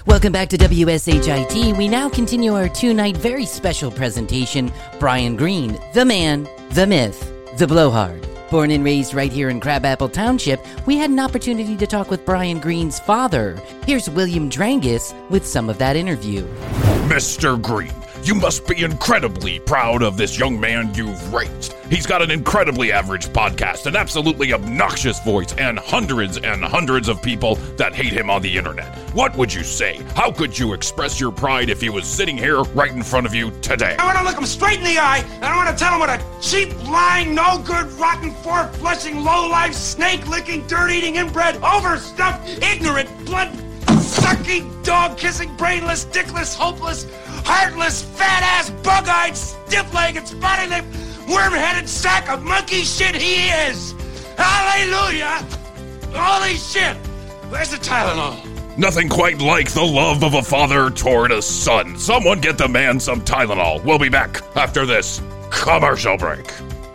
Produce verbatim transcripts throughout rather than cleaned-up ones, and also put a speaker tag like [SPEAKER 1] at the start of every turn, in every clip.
[SPEAKER 1] Welcome back to W S H I T. We now continue our two-night very special presentation, Brian Greene, the man, the myth, the blowhard. Born and raised right here in Crabapple Township, we had an opportunity to talk with Brian Greene's father. Here's William Drangus with some of that interview.
[SPEAKER 2] Mister Greene, you must be incredibly proud of this young man you've raised. He's got an incredibly average podcast, an absolutely obnoxious voice, and hundreds and hundreds of people that hate him on the internet. What would you say? How could you express your pride if he was sitting here right in front of you today?
[SPEAKER 3] I want to look him straight in the eye, and I want to tell him what a cheap, lying, no-good, rotten, four-flushing, low-life, snake-licking, dirt-eating, inbred, overstuffed, ignorant, blood-sucking, dog-kissing, brainless, dickless, hopeless, heartless, fat-ass, bug-eyed, stiff-legged, spotty-lipped, worm-headed sack of monkey shit he is! Hallelujah! Holy shit! Where's the Tylenol?
[SPEAKER 2] Nothing quite like the love of a father toward a son. Someone get the man some Tylenol. We'll be back after this commercial break.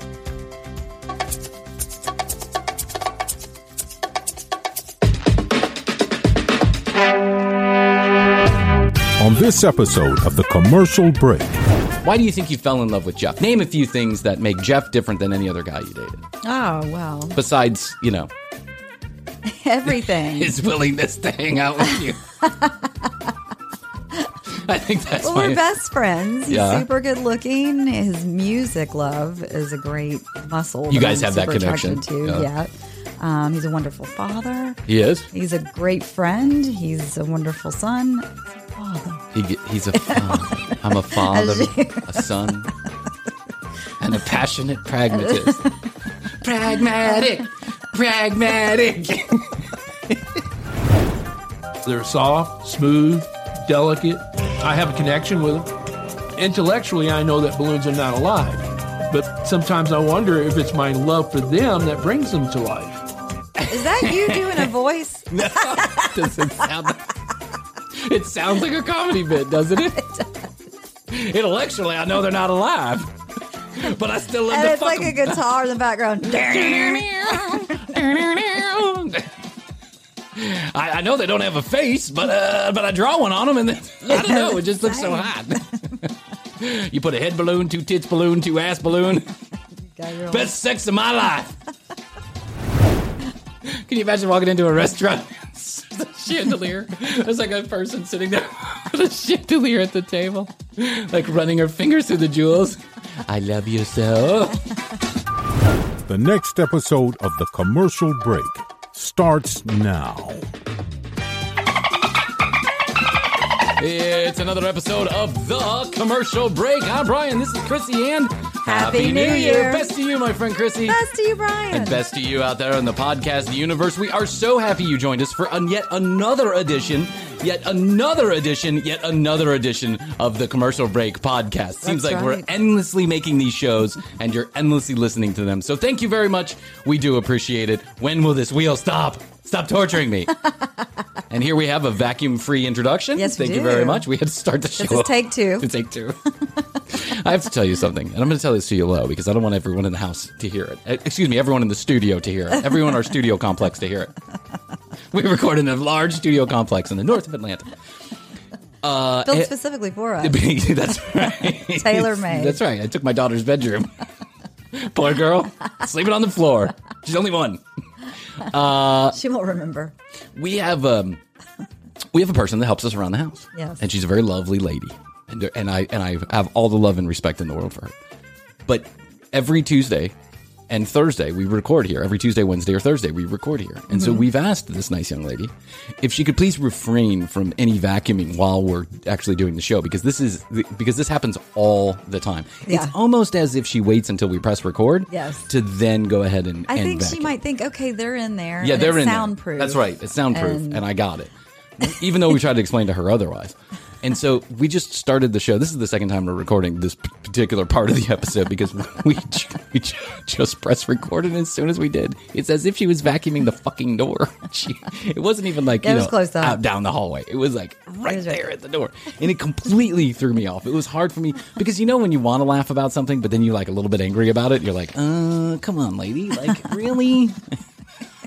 [SPEAKER 4] On this episode of The Commercial Break.
[SPEAKER 5] Why do you think you fell in love with Jeff? Name a few things that make Jeff different than any other guy you dated.
[SPEAKER 6] Oh, well.
[SPEAKER 5] Besides, you know,
[SPEAKER 6] everything.
[SPEAKER 5] his willingness to hang out with you. I think that's
[SPEAKER 6] well,
[SPEAKER 5] my...
[SPEAKER 6] we're best friends. He's
[SPEAKER 5] Yeah.
[SPEAKER 6] super good looking. His music love is a great muscle.
[SPEAKER 5] You
[SPEAKER 6] that
[SPEAKER 5] gues
[SPEAKER 6] I'm
[SPEAKER 5] have that
[SPEAKER 6] super
[SPEAKER 5] connection.
[SPEAKER 6] attracted To.
[SPEAKER 5] Yeah.
[SPEAKER 6] Yeah. Um, he's a wonderful father.
[SPEAKER 5] He is?
[SPEAKER 6] He's a great friend. He's a wonderful son. He's a father.
[SPEAKER 5] He, he's a father. I'm a father, a son, and a passionate pragmatist. Pragmatic. Pragmatic.
[SPEAKER 7] They're soft, smooth, delicate. I have a connection with them. Intellectually, I know that balloons are not alive. But sometimes I wonder if it's my love for them that brings them to life.
[SPEAKER 6] Is that you doing a voice?
[SPEAKER 5] No, doesn't sound like, it sounds like a comedy bit, doesn't it?
[SPEAKER 6] It
[SPEAKER 5] Intellectually, I know they're not alive. But I still love
[SPEAKER 6] and
[SPEAKER 5] to
[SPEAKER 6] it's
[SPEAKER 5] fuck
[SPEAKER 6] like
[SPEAKER 5] them.
[SPEAKER 6] a guitar in the background.
[SPEAKER 5] I, I know they don't have a face, but uh, but I draw one on them, and then, I don't know, it just looks so
[SPEAKER 6] Same.
[SPEAKER 5] hot. You put a head balloon, two tits balloon, two ass balloon. Best sex of my life. Can you imagine walking into a restaurant? The chandelier. There's like a person sitting there with a chandelier at the table, like running her fingers through the jewels. I love you so.
[SPEAKER 4] The next episode of The Commercial Break starts now.
[SPEAKER 5] It's another episode of The Commercial Break. I'm Brian. This is Chrissy, and
[SPEAKER 6] Happy New Year.
[SPEAKER 5] Best to you, my friend Chrissy.
[SPEAKER 6] Best to you, Brian.
[SPEAKER 5] And best to you out there in the podcast universe. We are so happy you joined us for an yet another edition, yet another edition, yet another edition of the Commercial Break podcast. Seems
[SPEAKER 6] That's
[SPEAKER 5] like we're
[SPEAKER 6] right.
[SPEAKER 5] endlessly making these shows, and you're endlessly listening to them. So thank you very much. We do appreciate it. When will this wheel stop? Stop torturing me. And here we have a vacuum-free introduction.
[SPEAKER 6] Yes, we
[SPEAKER 5] Thank you
[SPEAKER 6] do.
[SPEAKER 5] very much. We had to start the show.
[SPEAKER 6] This is take two.
[SPEAKER 5] To take two. I have to tell you something, and I'm going to tell this to you low because I don't want everyone in the house to hear it. Uh, Excuse me, everyone in the studio to hear it. Everyone in our studio complex to hear it. We record in a large studio complex in the north of Atlanta. Uh,
[SPEAKER 6] Built
[SPEAKER 5] eh,
[SPEAKER 6] specifically for us.
[SPEAKER 5] That's right.
[SPEAKER 6] Tailor-made.
[SPEAKER 5] That's right. I took my daughter's bedroom. Poor girl, sleeping on the floor. She's only one. Uh,
[SPEAKER 6] She won't remember.
[SPEAKER 5] we have um, we have a person that helps us around the house.
[SPEAKER 6] Yes.
[SPEAKER 5] And she's a very lovely lady, and and I and I have all the love and respect in the world for her. But every Tuesday and Thursday we record here. Every Tuesday, Wednesday, or Thursday we record here. And so we've asked this nice young lady if she could please refrain from any vacuuming while we're actually doing the show, because this is because this happens all the time.
[SPEAKER 6] Yeah.
[SPEAKER 5] It's almost as if she waits until we press record
[SPEAKER 6] Yes.
[SPEAKER 5] to then go ahead and
[SPEAKER 6] I
[SPEAKER 5] and
[SPEAKER 6] think she
[SPEAKER 5] vacuum.
[SPEAKER 6] might think, okay, they're in there.
[SPEAKER 5] Yeah,
[SPEAKER 6] and
[SPEAKER 5] they're
[SPEAKER 6] it's
[SPEAKER 5] in
[SPEAKER 6] soundproof.
[SPEAKER 5] there. That's right. It's soundproof, and,
[SPEAKER 6] And-
[SPEAKER 5] I got it. Even though we tried to explain to her otherwise. And so we just started the show. This is the second time we're recording this p- particular part of the episode because we, j- we j- just pressed record, and as soon as we did, it's as if she was vacuuming the fucking door. She, it wasn't even like,
[SPEAKER 6] Yeah,
[SPEAKER 5] you
[SPEAKER 6] it was
[SPEAKER 5] know,
[SPEAKER 6] close up.
[SPEAKER 5] out down the hallway. It was like right
[SPEAKER 6] was right
[SPEAKER 5] there at the door. And it completely threw me off. It was hard for me because, you know, when you want to laugh about something, but then you're like a little bit angry about it, you're like, uh, come on, lady. Like, really?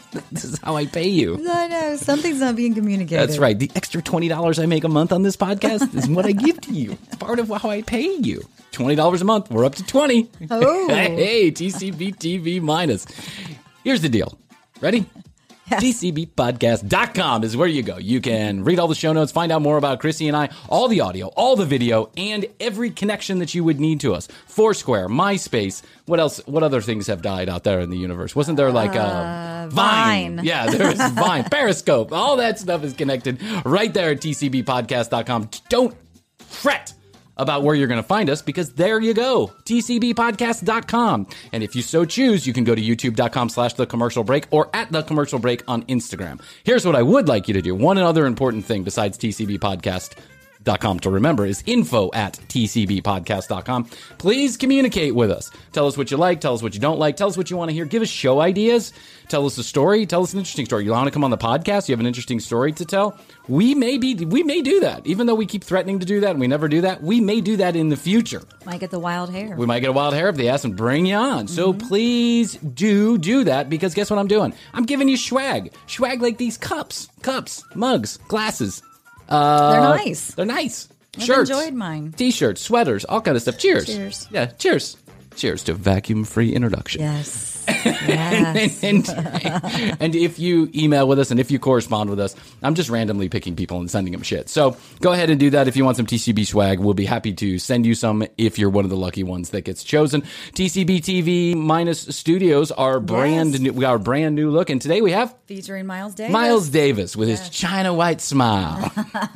[SPEAKER 5] This is how I pay you.
[SPEAKER 6] I know. Something's not being communicated.
[SPEAKER 5] That's right. The extra twenty dollars I make a month on this podcast is what I give to you. It's part of how I pay you. twenty dollars a month. We're up to twenty.
[SPEAKER 6] Oh.
[SPEAKER 5] Hey, T C B T V minus. Here's the deal. Ready?
[SPEAKER 6] Yes.
[SPEAKER 5] T C B podcast dot com is where you go. You can read all the show notes, find out more about Chrissy and I, all the audio, all the video, and every connection that you would need to us. Foursquare, MySpace. What else? What other things have died out there in the universe? Wasn't there like uh,
[SPEAKER 6] Uh,
[SPEAKER 5] Vine?
[SPEAKER 6] Vine.
[SPEAKER 5] Yeah, there's Vine. Periscope. All that stuff is connected right there at T C B podcast dot com. Don't fret about where you're going to find us, because there you go, T C B podcast dot com. And if you so choose, you can go to youtube dot com slash the commercial break or at the commercial break on Instagram. Here's what I would like you to do. One other important thing besides T C B podcast dot com to remember is info at T C B podcast dot com. Please communicate with us. Tell us what you like. Tell us what you don't like. Tell us what you want to hear. Give us show ideas. Tell us a story. Tell us an interesting story. You want to come on the podcast? You have an interesting story to tell? We may be, we may do that. Even though we keep threatening to do that and we never do that, we may do that in the future.
[SPEAKER 6] Might get the wild hair.
[SPEAKER 5] We might get a wild hair if they ask and bring you on. So please do do that, because guess what I'm doing? I'm giving you swag. Swag like these cups, cups, mugs, glasses. Uh,
[SPEAKER 6] They're nice.
[SPEAKER 5] They're nice.
[SPEAKER 6] I've
[SPEAKER 5] Shirts.
[SPEAKER 6] enjoyed mine.
[SPEAKER 5] T-shirts, sweaters, all kind of stuff. Cheers.
[SPEAKER 6] Cheers.
[SPEAKER 5] Yeah, cheers. Cheers to vacuum-free introduction.
[SPEAKER 6] Yes. Yes.
[SPEAKER 5] and, and, and if you email with us and if you correspond with us, I'm just randomly picking people and sending them shit. So go ahead and do that if you want some T C B swag. We'll be happy to send you some if you're one of the lucky ones that gets chosen. T C B T V minus studios are brand
[SPEAKER 6] Yes.
[SPEAKER 5] new. We are a brand new look, and today we have
[SPEAKER 6] Featuring Miles Davis.
[SPEAKER 5] Miles Davis with his China white smile.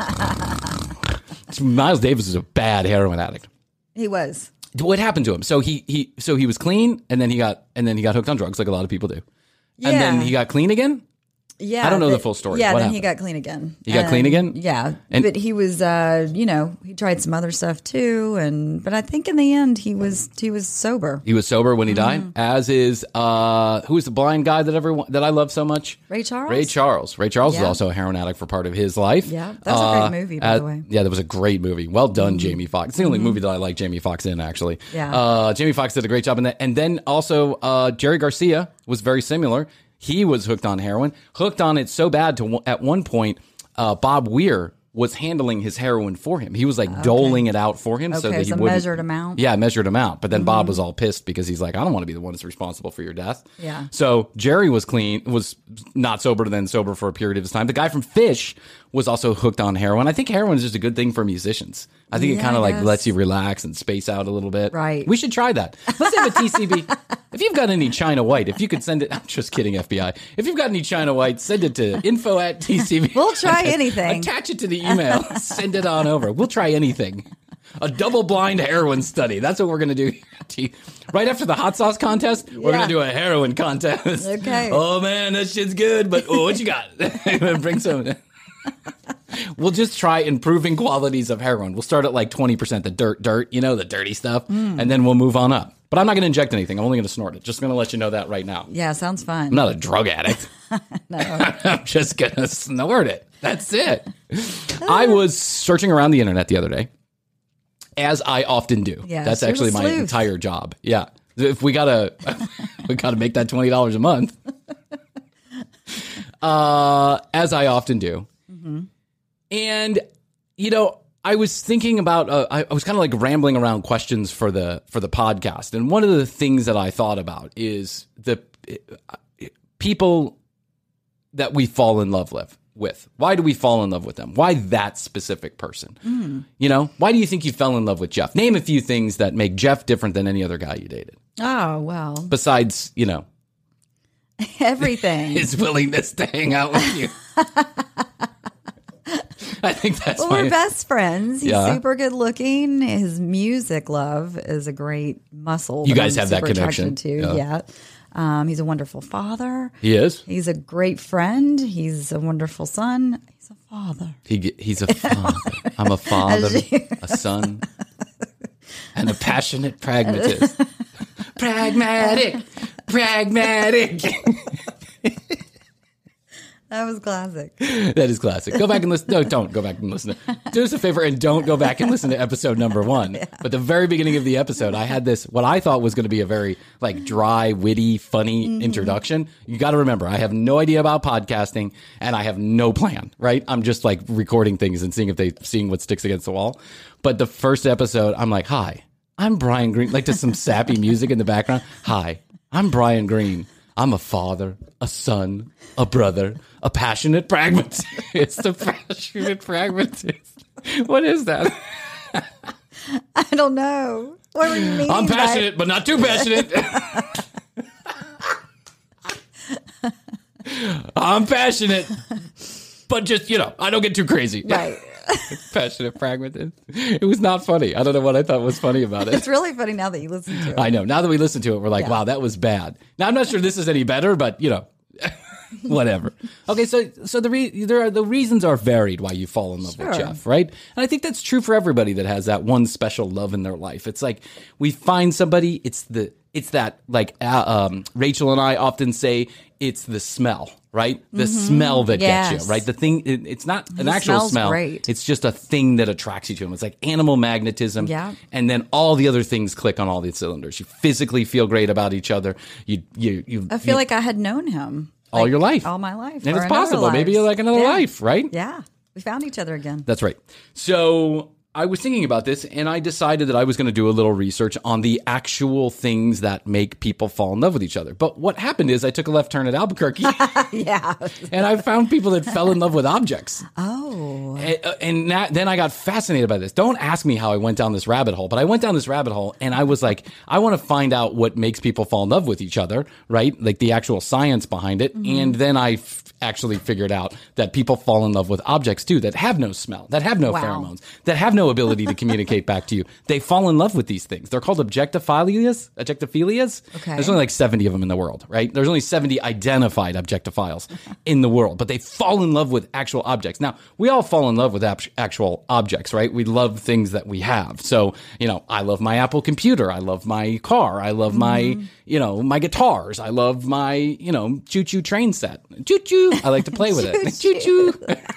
[SPEAKER 5] Miles Davis is a bad heroin addict.
[SPEAKER 6] He was.
[SPEAKER 5] What happened to him? So he he so he was clean, and then he got and then he got hooked on drugs, like a lot of people do. And then
[SPEAKER 6] Yeah.
[SPEAKER 5] he got clean again.
[SPEAKER 6] Yeah.
[SPEAKER 5] I don't know the
[SPEAKER 6] but-
[SPEAKER 5] full story.
[SPEAKER 6] Yeah,
[SPEAKER 5] What
[SPEAKER 6] then he
[SPEAKER 5] happened?
[SPEAKER 6] got clean again.
[SPEAKER 5] He got clean again?
[SPEAKER 6] Yeah.
[SPEAKER 5] And-
[SPEAKER 6] but he was uh, you know, he tried some other stuff too, and but I think in the end he was he was sober.
[SPEAKER 5] He was sober when he died,
[SPEAKER 6] Mm-hmm.
[SPEAKER 5] as is uh, who is the blind guy that everyone that I love so much?
[SPEAKER 6] Ray Charles?
[SPEAKER 5] Ray Charles. Ray Charles was
[SPEAKER 6] Yeah.
[SPEAKER 5] also a heroin addict for part of his life.
[SPEAKER 6] Yeah, that was a great
[SPEAKER 5] Uh,
[SPEAKER 6] movie, by
[SPEAKER 5] uh,
[SPEAKER 6] the way. Mm-hmm.
[SPEAKER 5] Yeah, that was a great movie. Well done, Jamie Foxx. It's the only movie that I like Jamie Foxx in, actually.
[SPEAKER 6] Yeah.
[SPEAKER 5] Uh, Jamie Foxx did a great job in that. And then also uh, Jerry Garcia was very similar. He was hooked on heroin, hooked on it so bad to at one point, uh, Bob Weir was handling his heroin for him. He was like doling it out for him so
[SPEAKER 6] Okay,
[SPEAKER 5] that he
[SPEAKER 6] so
[SPEAKER 5] wouldn't.
[SPEAKER 6] measured amount.
[SPEAKER 5] Yeah, measured amount. But then Bob was all pissed because he's like, I don't want to be the one that's responsible for your death.
[SPEAKER 6] Yeah.
[SPEAKER 5] So Jerry was clean, was not sober, then sober for a period of time. The guy from Fish was also hooked on heroin. I think heroin is just a good thing for musicians. I think it
[SPEAKER 6] Yeah,
[SPEAKER 5] kind of
[SPEAKER 6] I
[SPEAKER 5] like
[SPEAKER 6] guess.
[SPEAKER 5] lets you relax and space out a little bit.
[SPEAKER 6] Right.
[SPEAKER 5] We should try that. Let's have a T C B. If you've got any China White, if you could send it, I'm just kidding, F B I. If you've got any China White, send it to info at T C B.
[SPEAKER 6] We'll try anything.
[SPEAKER 5] Attach it to the email. Send it on over. We'll try anything. A double-blind heroin study. That's what we're going to do. Right after the hot sauce contest, we're
[SPEAKER 6] Yeah.
[SPEAKER 5] going to do a heroin contest.
[SPEAKER 6] Okay.
[SPEAKER 5] Oh, man, that shit's good, but oh, what you got? Bring some. We'll just try improving qualities of heroin. We'll start at like twenty percent, the dirt, dirt, you know, the dirty stuff,
[SPEAKER 6] Mm.
[SPEAKER 5] and then we'll move on up. But I'm not going to inject anything. I'm only going to snort it. Just going to let you know that right now.
[SPEAKER 6] Yeah, sounds fun.
[SPEAKER 5] I'm not a drug addict. I'm just going to snort it. That's it. I was searching around the internet the other day, as I often do.
[SPEAKER 6] Yes,
[SPEAKER 5] That's
[SPEAKER 6] you're a
[SPEAKER 5] actually my
[SPEAKER 6] sleuth.
[SPEAKER 5] entire job. Yeah. If we gotta, we gotta make that twenty dollars a month. Uh, as I often do.
[SPEAKER 6] Mm-hmm.
[SPEAKER 5] And, you know, I was thinking about, uh, I, I was kind of like rambling around questions for the, for the podcast. And one of the things that I thought about is the uh, people that we fall in love with. With why do we fall in love with them? Why that specific person?
[SPEAKER 6] Mm.
[SPEAKER 5] You know, why do you think you fell in love with Jeff? Name a few things that make Jeff different than any other guy you dated.
[SPEAKER 6] Oh, well,
[SPEAKER 5] Besides, you know,
[SPEAKER 6] everything.
[SPEAKER 5] his willingness to hang out with you. I think that's
[SPEAKER 6] Well,
[SPEAKER 5] my.
[SPEAKER 6] we're best friends. He's
[SPEAKER 5] Yeah.
[SPEAKER 6] super good looking. His music love is a great muscle.
[SPEAKER 5] You
[SPEAKER 6] that
[SPEAKER 5] guys
[SPEAKER 6] I'm
[SPEAKER 5] have that
[SPEAKER 6] super
[SPEAKER 5] connection.
[SPEAKER 6] attracted To.
[SPEAKER 5] Yeah.
[SPEAKER 6] Yeah. Um, he's a wonderful father.
[SPEAKER 5] He is.
[SPEAKER 6] He's a great friend. He's a wonderful son. He's a father.
[SPEAKER 5] He he's a father. I'm a father, a son, and a passionate pragmatist. Pragmatic, pragmatic.
[SPEAKER 6] That was classic.
[SPEAKER 5] That is classic. Go back and listen. No, don't go back and listen. Do us a favor and don't go back and listen to episode number one. Yeah. But the very beginning of the episode, I had this, what I thought was going to be a very like dry, witty, funny mm-hmm. introduction. You got to remember, I have no idea about podcasting and I have no plan, right? I'm just like recording things and seeing if they, seeing what sticks against the wall. But the first episode, I'm like, hi, I'm Brian Green. Like just some sappy music in the background. Hi, I'm Brian Green. I'm a father, a son, a brother, a passionate pragmatist. It's the passionate pragmatist. What is that?
[SPEAKER 6] I don't know. What do you mean?
[SPEAKER 5] I'm passionate, by- but not too passionate. I'm passionate, but just, you know, I don't get too crazy.
[SPEAKER 6] Right.
[SPEAKER 5] Passionate pragmatist. It was not funny. I don't know what I thought was funny about it.
[SPEAKER 6] It's really funny now that you listen to it.
[SPEAKER 5] I know. Now that we listen to it, we're like, yeah. wow, that was bad. Now, I'm not sure this is any better, but, you know, whatever. Okay, so so the re- there are the reasons are varied why you fall in love
[SPEAKER 6] sure.
[SPEAKER 5] with Jeff, right? And I think that's true for everybody that has that one special love in their life. It's like we find somebody, it's the it's that like uh, um, Rachel and I often say it's the smell. Right? The mm-hmm. smell that
[SPEAKER 6] yes.
[SPEAKER 5] gets you, right? The thing, it, it's not an
[SPEAKER 6] he
[SPEAKER 5] actual smell.
[SPEAKER 6] Great.
[SPEAKER 5] It's just a thing that attracts you to him. It's like animal magnetism.
[SPEAKER 6] Yeah.
[SPEAKER 5] And then all the other things click on all the cylinders. You physically feel great about each other. You, you, you.
[SPEAKER 6] I feel
[SPEAKER 5] you,
[SPEAKER 6] like I had known him.
[SPEAKER 5] All
[SPEAKER 6] like,
[SPEAKER 5] your life.
[SPEAKER 6] All my life.
[SPEAKER 5] And it's possible. Maybe like another
[SPEAKER 6] yeah.
[SPEAKER 5] life, right?
[SPEAKER 6] Yeah. We found each other again.
[SPEAKER 5] That's right. So I was thinking about this and I decided that I was going to do a little research on the actual things that make people fall in love with each other. But what happened is I took a left turn at Albuquerque.
[SPEAKER 6] Yeah.
[SPEAKER 5] And I found people that fell in love with objects.
[SPEAKER 6] Oh.
[SPEAKER 5] And, and that, then I got fascinated by this. Don't ask me how I went down this rabbit hole, but I went down this rabbit hole and I was like, I want to find out what makes people fall in love with each other, right? Like the actual science behind it. Mm-hmm. And then I f- actually figured out that people fall in love with objects too, that have no smell, that have no
[SPEAKER 6] wow.
[SPEAKER 5] pheromones, that have no ability to communicate back to you. They fall in love with these things. They're called objectophilias. Objectophilias.
[SPEAKER 6] Okay.
[SPEAKER 5] There's only like seventy of them in the world, right? There's only seventy identified objectophiles in the world, but they fall in love with actual objects. Now, we all fall in love with ap- actual objects, right? We love things that we have. So, you know, I love my Apple computer. I love my car. I love mm-hmm. my, you know, my guitars. I love my, you know, choo-choo train set. Choo-choo. I like to play with it. Choo-choo.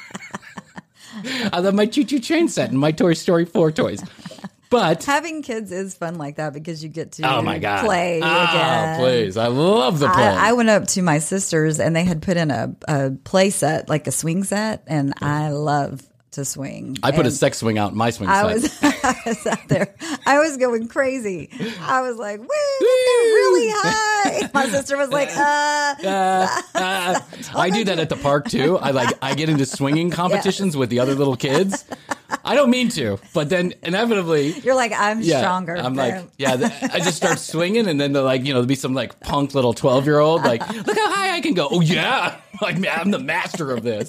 [SPEAKER 5] I love my choo-choo train set and my Toy Story four toys. But
[SPEAKER 6] having kids is fun like that because you get to
[SPEAKER 5] oh my God.
[SPEAKER 6] play
[SPEAKER 5] oh,
[SPEAKER 6] again.
[SPEAKER 5] Please. I love the play.
[SPEAKER 6] I, I went up to my sister's and they had put in a, a play set, like a swing set, and I love to swing.
[SPEAKER 5] I put
[SPEAKER 6] and
[SPEAKER 5] a sex swing out in my swing
[SPEAKER 6] I
[SPEAKER 5] set.
[SPEAKER 6] Was, I was out there. I was going crazy. I was like, woo, really high. My sister was like, uh.
[SPEAKER 5] uh, uh I do that at the park too. I like, I get into swinging competitions yes. with the other little kids. I don't mean to, but then inevitably.
[SPEAKER 6] You're like, I'm
[SPEAKER 5] yeah,
[SPEAKER 6] stronger.
[SPEAKER 5] I'm like, yeah, th- I just start swinging and then they're like, you know, there'll be some like punk little twelve year old like, look how high I can go. Oh yeah. Like, I'm the master of this.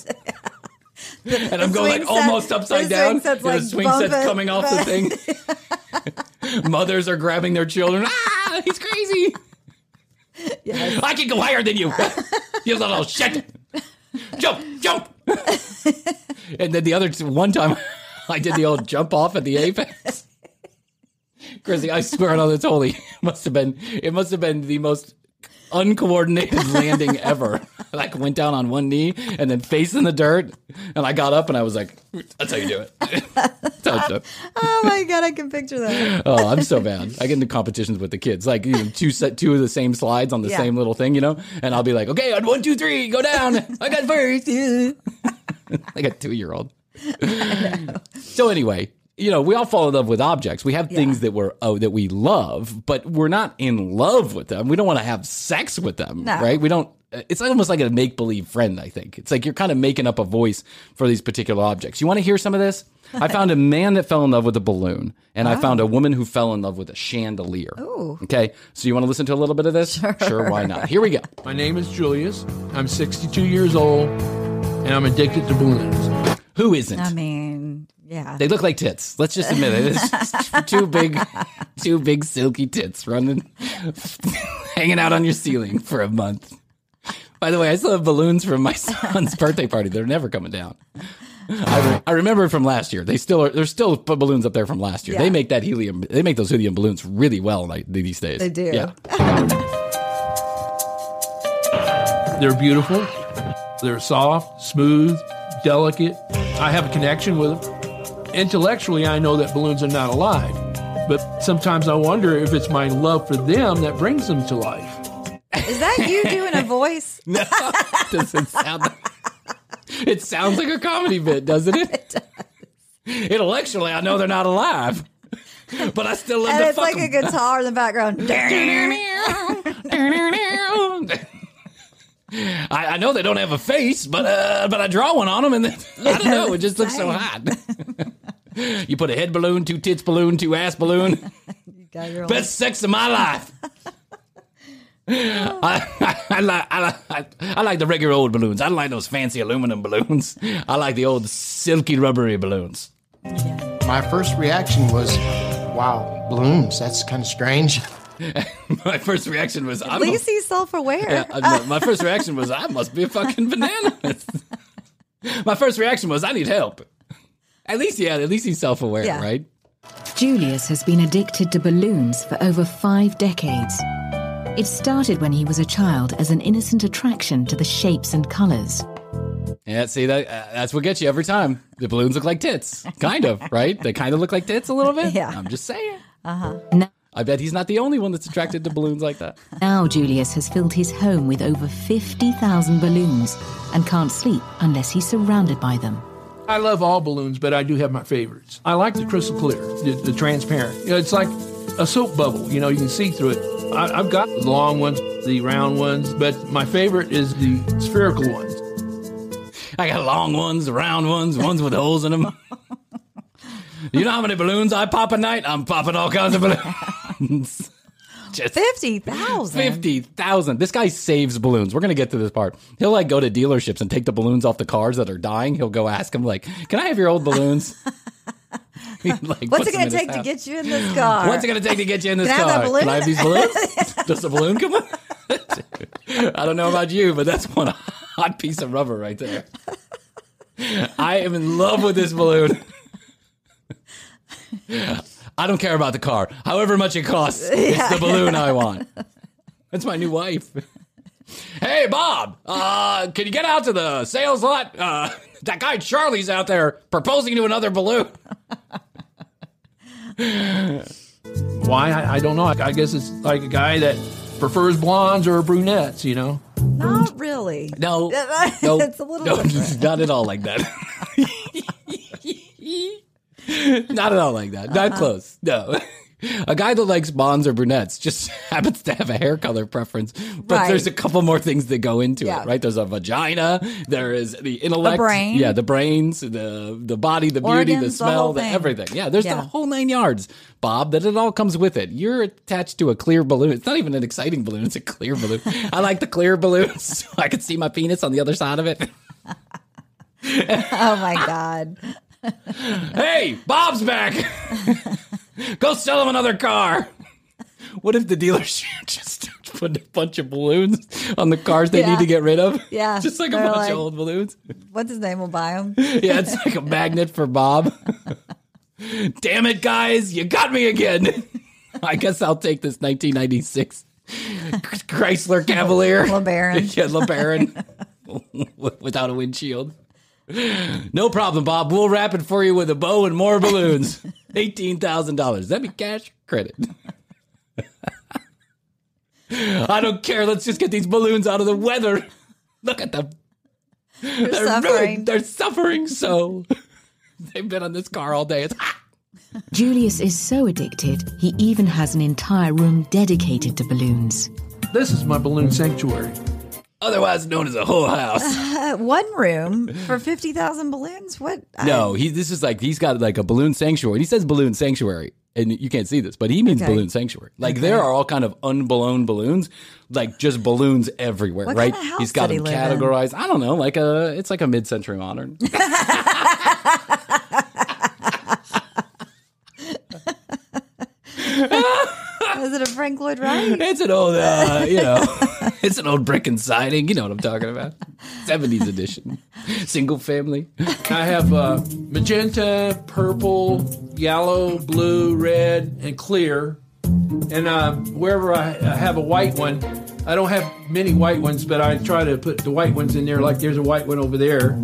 [SPEAKER 5] And I'm going like set, almost upside down.
[SPEAKER 6] Swing
[SPEAKER 5] and
[SPEAKER 6] like
[SPEAKER 5] the swing set's
[SPEAKER 6] bumping,
[SPEAKER 5] coming off the thing. Mothers are grabbing their children. Ah, he's crazy. Yes. I can go higher than you. You little shit. Jump, jump. And then the other t- one time I did the old jump off at the apex. Chrissy, I swear on all that's holy. It must have been, it must have been the most uncoordinated landing ever. Like went down on one knee and then face in the dirt, and I got up and I was like, "That's how you do it." That's how it's done.
[SPEAKER 6] Oh my God, I can picture that.
[SPEAKER 5] Oh, I'm so bad. I get into competitions with the kids, like you know, two set two of the same slides on the yeah. same little thing, you know, and I'll be like, "Okay, on one, two, three, go down. I got first." Like a two year old. So anyway. You know, we all fall in love with objects. We have things yeah. that we're oh, that we love, but we're not in love with them. We don't want to have sex with them,
[SPEAKER 6] no.
[SPEAKER 5] right? We don't. It's almost like a make-believe friend, I think. It's like you're kind of making up a voice for these particular objects. You want to hear some of this? I found a man that fell in love with a balloon, and oh. I found a woman who fell in love with a chandelier.
[SPEAKER 6] Ooh.
[SPEAKER 5] Okay, so you want to listen to a little bit of this?
[SPEAKER 6] Sure.
[SPEAKER 5] Sure, why not? Here we go.
[SPEAKER 7] My name is Julius. I'm sixty-two years old, and I'm addicted to balloons.
[SPEAKER 5] Who isn't?
[SPEAKER 6] I mean... Yeah.
[SPEAKER 5] They look like tits. Let's just admit it. It's two big, two big silky tits running, hanging out on your ceiling for a month. By the way, I still have balloons from my son's birthday party. They're never coming down. I, re- I remember from last year. They still are. There's still balloons up there from last year.
[SPEAKER 6] Yeah.
[SPEAKER 5] They make that helium. They make those helium balloons really well like, these days.
[SPEAKER 6] They do.
[SPEAKER 5] Yeah.
[SPEAKER 7] They're beautiful. They're soft, smooth, delicate. I have a connection with them. Intellectually, I know that balloons are not alive, but sometimes I wonder if it's my love for them that brings them to life.
[SPEAKER 6] Is that you doing a voice?
[SPEAKER 5] No, it doesn't sound like, it sounds like a comedy bit, doesn't it?
[SPEAKER 6] It does.
[SPEAKER 5] Intellectually, I know they're not alive, but I still love
[SPEAKER 6] And
[SPEAKER 5] to
[SPEAKER 6] it's
[SPEAKER 5] fuck
[SPEAKER 6] like a
[SPEAKER 5] them.
[SPEAKER 6] guitar in the background.
[SPEAKER 5] I, I know they don't have a face, but uh, but I draw one on them, and then, I don't know, it just looks so hot. You put a head balloon, two tits balloon, two ass balloon.
[SPEAKER 6] You got your own-
[SPEAKER 5] Best sex of my life. I, I, I like I like I like the regular old balloons. I don't like those fancy aluminum balloons. I like the old silky rubbery balloons.
[SPEAKER 8] My first reaction was, wow, balloons, that's kind of strange.
[SPEAKER 5] My first reaction was,
[SPEAKER 6] At
[SPEAKER 5] I'm
[SPEAKER 6] least
[SPEAKER 5] a,
[SPEAKER 6] he's self-aware.
[SPEAKER 5] yeah, my, my first reaction was, I must be a fucking banana. My first reaction was, I need help. At least, yeah, at least he's self-aware,
[SPEAKER 6] Yeah.
[SPEAKER 5] right?
[SPEAKER 9] Julius has been addicted to balloons for over five decades. It started when he was a child as an innocent attraction to the shapes and colors.
[SPEAKER 5] Yeah, see, that uh, that's what gets you every time. The balloons look like tits. Kind of, right? They kind of look like tits a little bit.
[SPEAKER 6] Yeah.
[SPEAKER 5] I'm just saying.
[SPEAKER 9] Now,
[SPEAKER 5] I bet he's not the only one that's attracted to balloons like that.
[SPEAKER 9] now Julius has filled his home with over fifty thousand balloons and can't sleep unless he's surrounded by them.
[SPEAKER 7] I love all balloons, but I do have my favorites. I like the crystal clear, the, the transparent. You know, it's like a soap bubble. You know, you can see through it. I, I've got the long ones, the round ones, but my favorite is the spherical ones.
[SPEAKER 5] I got long ones, the round ones, ones with holes in them. You know how many balloons I pop a night? I'm popping all kinds of balloons. Just
[SPEAKER 6] fifty thousand.
[SPEAKER 5] fifty thousand. This guy saves balloons. We're going to get to this part. He'll like go to dealerships and take the balloons off the cars that are dying. He'll go ask them like, can I have your old balloons? He, like,
[SPEAKER 6] What's
[SPEAKER 5] puts
[SPEAKER 6] it
[SPEAKER 5] them
[SPEAKER 6] going
[SPEAKER 5] in
[SPEAKER 6] to
[SPEAKER 5] his
[SPEAKER 6] take to
[SPEAKER 5] house.
[SPEAKER 6] get you in this car?
[SPEAKER 5] What's it going to take to get you in this
[SPEAKER 6] Can I
[SPEAKER 5] car?
[SPEAKER 6] have that balloon?
[SPEAKER 5] Can I have these balloons? Does the balloon come with? I don't know about you, but that's one hot piece of rubber right there. I am in love with this balloon. I don't care about the car. However much it costs, it's the balloon I want. That's my new wife. Hey, Bob, uh, can you get out to the sales lot? Uh, that guy Charlie's out there proposing to another balloon.
[SPEAKER 7] Why? I, I don't know. I, I guess it's like a guy that prefers blondes or brunettes, you know?
[SPEAKER 6] Not really.
[SPEAKER 5] No, no,
[SPEAKER 6] It's a little
[SPEAKER 5] no,
[SPEAKER 6] different.
[SPEAKER 5] not at all like that. Not at all like that. Not close. No. A guy that likes blondes or brunettes just happens to have a hair color preference, but
[SPEAKER 6] Right.
[SPEAKER 5] there's a couple more things that go into
[SPEAKER 6] Yeah.
[SPEAKER 5] it, right? There's a vagina, there is the intellect,
[SPEAKER 6] brain.
[SPEAKER 5] yeah, the brains, the the body, the beauty, the
[SPEAKER 6] Organs, the
[SPEAKER 5] smell,
[SPEAKER 6] whole
[SPEAKER 5] the
[SPEAKER 6] thing.
[SPEAKER 5] everything. Yeah, there's
[SPEAKER 6] Yeah.
[SPEAKER 5] the whole nine yards, Bob. That it all comes with it. You're attached to a clear balloon. It's not even an exciting balloon; it's a clear balloon. I like the clear balloons, so I can see my penis on the other side of it.
[SPEAKER 6] Oh, my God.
[SPEAKER 5] Hey, Bob's back. Go sell him another car. What if the dealership just put a bunch of balloons on the cars they
[SPEAKER 6] Yeah.
[SPEAKER 5] need to get rid of?
[SPEAKER 6] Yeah.
[SPEAKER 5] Just like a
[SPEAKER 6] They're
[SPEAKER 5] bunch
[SPEAKER 6] like-
[SPEAKER 5] of old balloons.
[SPEAKER 6] What's his name? We'll buy him.
[SPEAKER 5] Yeah, it's like a magnet for Bob. Damn it, guys. You got me again. I guess I'll take this nineteen ninety-six Chrysler Cavalier.
[SPEAKER 6] LeBaron.
[SPEAKER 5] Yeah, LeBaron. Without a windshield. No problem, Bob. We'll wrap it for you with a bow and more balloons. eighteen thousand dollars. That'd be cash credit. I don't care. Let's just get these balloons out of the weather. Look at them.
[SPEAKER 6] They're,
[SPEAKER 5] They're
[SPEAKER 6] suffering.
[SPEAKER 5] ruined. They're suffering so. They've been on this car all day. It's hot.
[SPEAKER 9] Julius is so addicted, he even has an entire room dedicated to balloons.
[SPEAKER 7] This is my balloon sanctuary.
[SPEAKER 5] Otherwise known as a whole house.
[SPEAKER 6] Uh, one room for fifty thousand balloons? What?
[SPEAKER 5] No, he. This is like he's got like a balloon sanctuary. He says balloon sanctuary, and you can't see this, but he means
[SPEAKER 6] Okay.
[SPEAKER 5] balloon sanctuary. Like there are all kind of unblown balloons, like just balloons everywhere,
[SPEAKER 6] What
[SPEAKER 5] right?
[SPEAKER 6] kind of house
[SPEAKER 5] He's got
[SPEAKER 6] did he
[SPEAKER 5] them
[SPEAKER 6] live in?
[SPEAKER 5] categorized. I don't know, like a. It's like a mid-century modern.
[SPEAKER 6] Is it a Frank Lloyd Wright?
[SPEAKER 5] It's an old, uh, you know, it's an old brick and siding. You know what I'm talking about? seventies edition, single family.
[SPEAKER 7] I have uh, magenta, purple, yellow, blue, red, and clear. And uh, wherever I I have a white one, I don't have many white ones, but I try to put the white ones in there like there's a white one over there.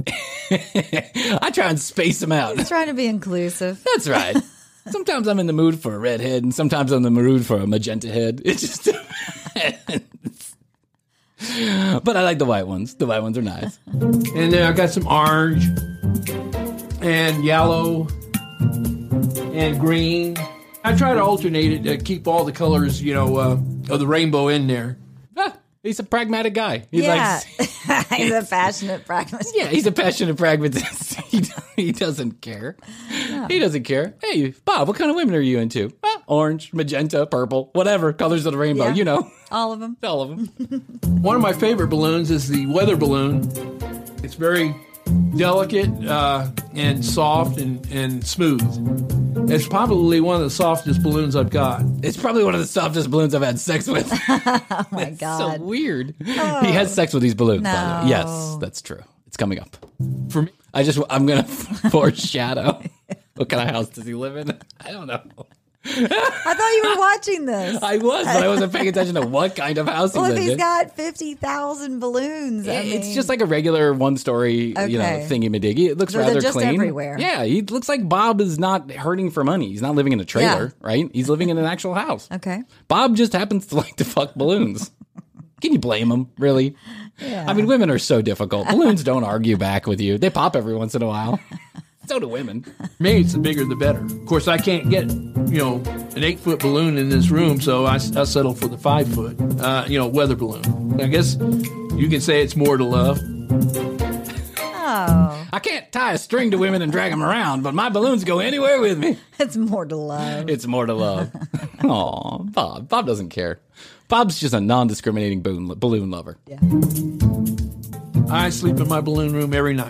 [SPEAKER 5] I try and space them out.
[SPEAKER 6] He's trying to be inclusive.
[SPEAKER 5] That's right. Sometimes I'm in the mood for a red head, and sometimes I'm in the mood for a magenta head. It just depends. But I like the white ones. The white ones are nice.
[SPEAKER 7] And then I got some orange and yellow and green. I try to alternate it to keep all the colors, you know, uh, of the rainbow in there.
[SPEAKER 5] Ah, he's a pragmatic guy. He
[SPEAKER 6] yeah.
[SPEAKER 5] likes,
[SPEAKER 6] he's a passionate pragmatist.
[SPEAKER 5] Yeah, he's a passionate pragmatist. he, he doesn't care. No. He doesn't care. Hey, Bob, what kind of women are you into? Ah, orange, magenta, purple, whatever, colors of the rainbow,
[SPEAKER 6] yeah.
[SPEAKER 5] you know.
[SPEAKER 6] All of them.
[SPEAKER 5] All of them.
[SPEAKER 7] One of my favorite balloons is the weather balloon. It's very delicate uh, and soft and, and smooth. It's probably one of the softest balloons I've got.
[SPEAKER 5] It's probably one of the softest balloons I've had sex with.
[SPEAKER 6] Oh, my
[SPEAKER 5] that's
[SPEAKER 6] God.
[SPEAKER 5] so weird.
[SPEAKER 6] Oh.
[SPEAKER 5] He has sex with these balloons,
[SPEAKER 6] No.
[SPEAKER 5] by the way. Yes, that's true. It's coming up.
[SPEAKER 7] For me,
[SPEAKER 5] I just, I'm going to foreshadow. What kind of house does he live in? I don't know.
[SPEAKER 6] I thought you were watching this.
[SPEAKER 5] I was, but I wasn't paying attention to what kind of house he
[SPEAKER 6] Well, if
[SPEAKER 5] lived
[SPEAKER 6] he's
[SPEAKER 5] in.
[SPEAKER 6] got fifty thousand balloons, I
[SPEAKER 5] It's
[SPEAKER 6] mean,
[SPEAKER 5] just like a regular one-story,
[SPEAKER 6] Okay.
[SPEAKER 5] you know, thingy-majiggy. It looks
[SPEAKER 6] So they're
[SPEAKER 5] rather
[SPEAKER 6] just
[SPEAKER 5] clean.
[SPEAKER 6] everywhere.
[SPEAKER 5] Yeah, he looks like Bob is not hurting for money. He's not living in a trailer,
[SPEAKER 6] Yeah.
[SPEAKER 5] right? He's living in an actual house.
[SPEAKER 6] Okay.
[SPEAKER 5] Bob just happens to like to fuck balloons. Can you blame him, really?
[SPEAKER 6] Yeah.
[SPEAKER 5] I mean, women are so difficult. Balloons don't argue back with you. They pop every once in a while. So do women.
[SPEAKER 7] For me, it's the bigger the better. Of course, I can't get, you know, an eight-foot balloon in this room, so I, I settle for the five-foot, uh, you know, weather balloon. I guess you can say it's more to love.
[SPEAKER 6] Oh,
[SPEAKER 5] I can't tie a string to women and drag them around, but my balloons go anywhere with me.
[SPEAKER 6] it's more to love.
[SPEAKER 5] It's more to love. Aw, Bob. Bob doesn't care. Bob's just a non-discriminating balloon, balloon lover.
[SPEAKER 6] Yeah.
[SPEAKER 7] I sleep in my balloon room every night.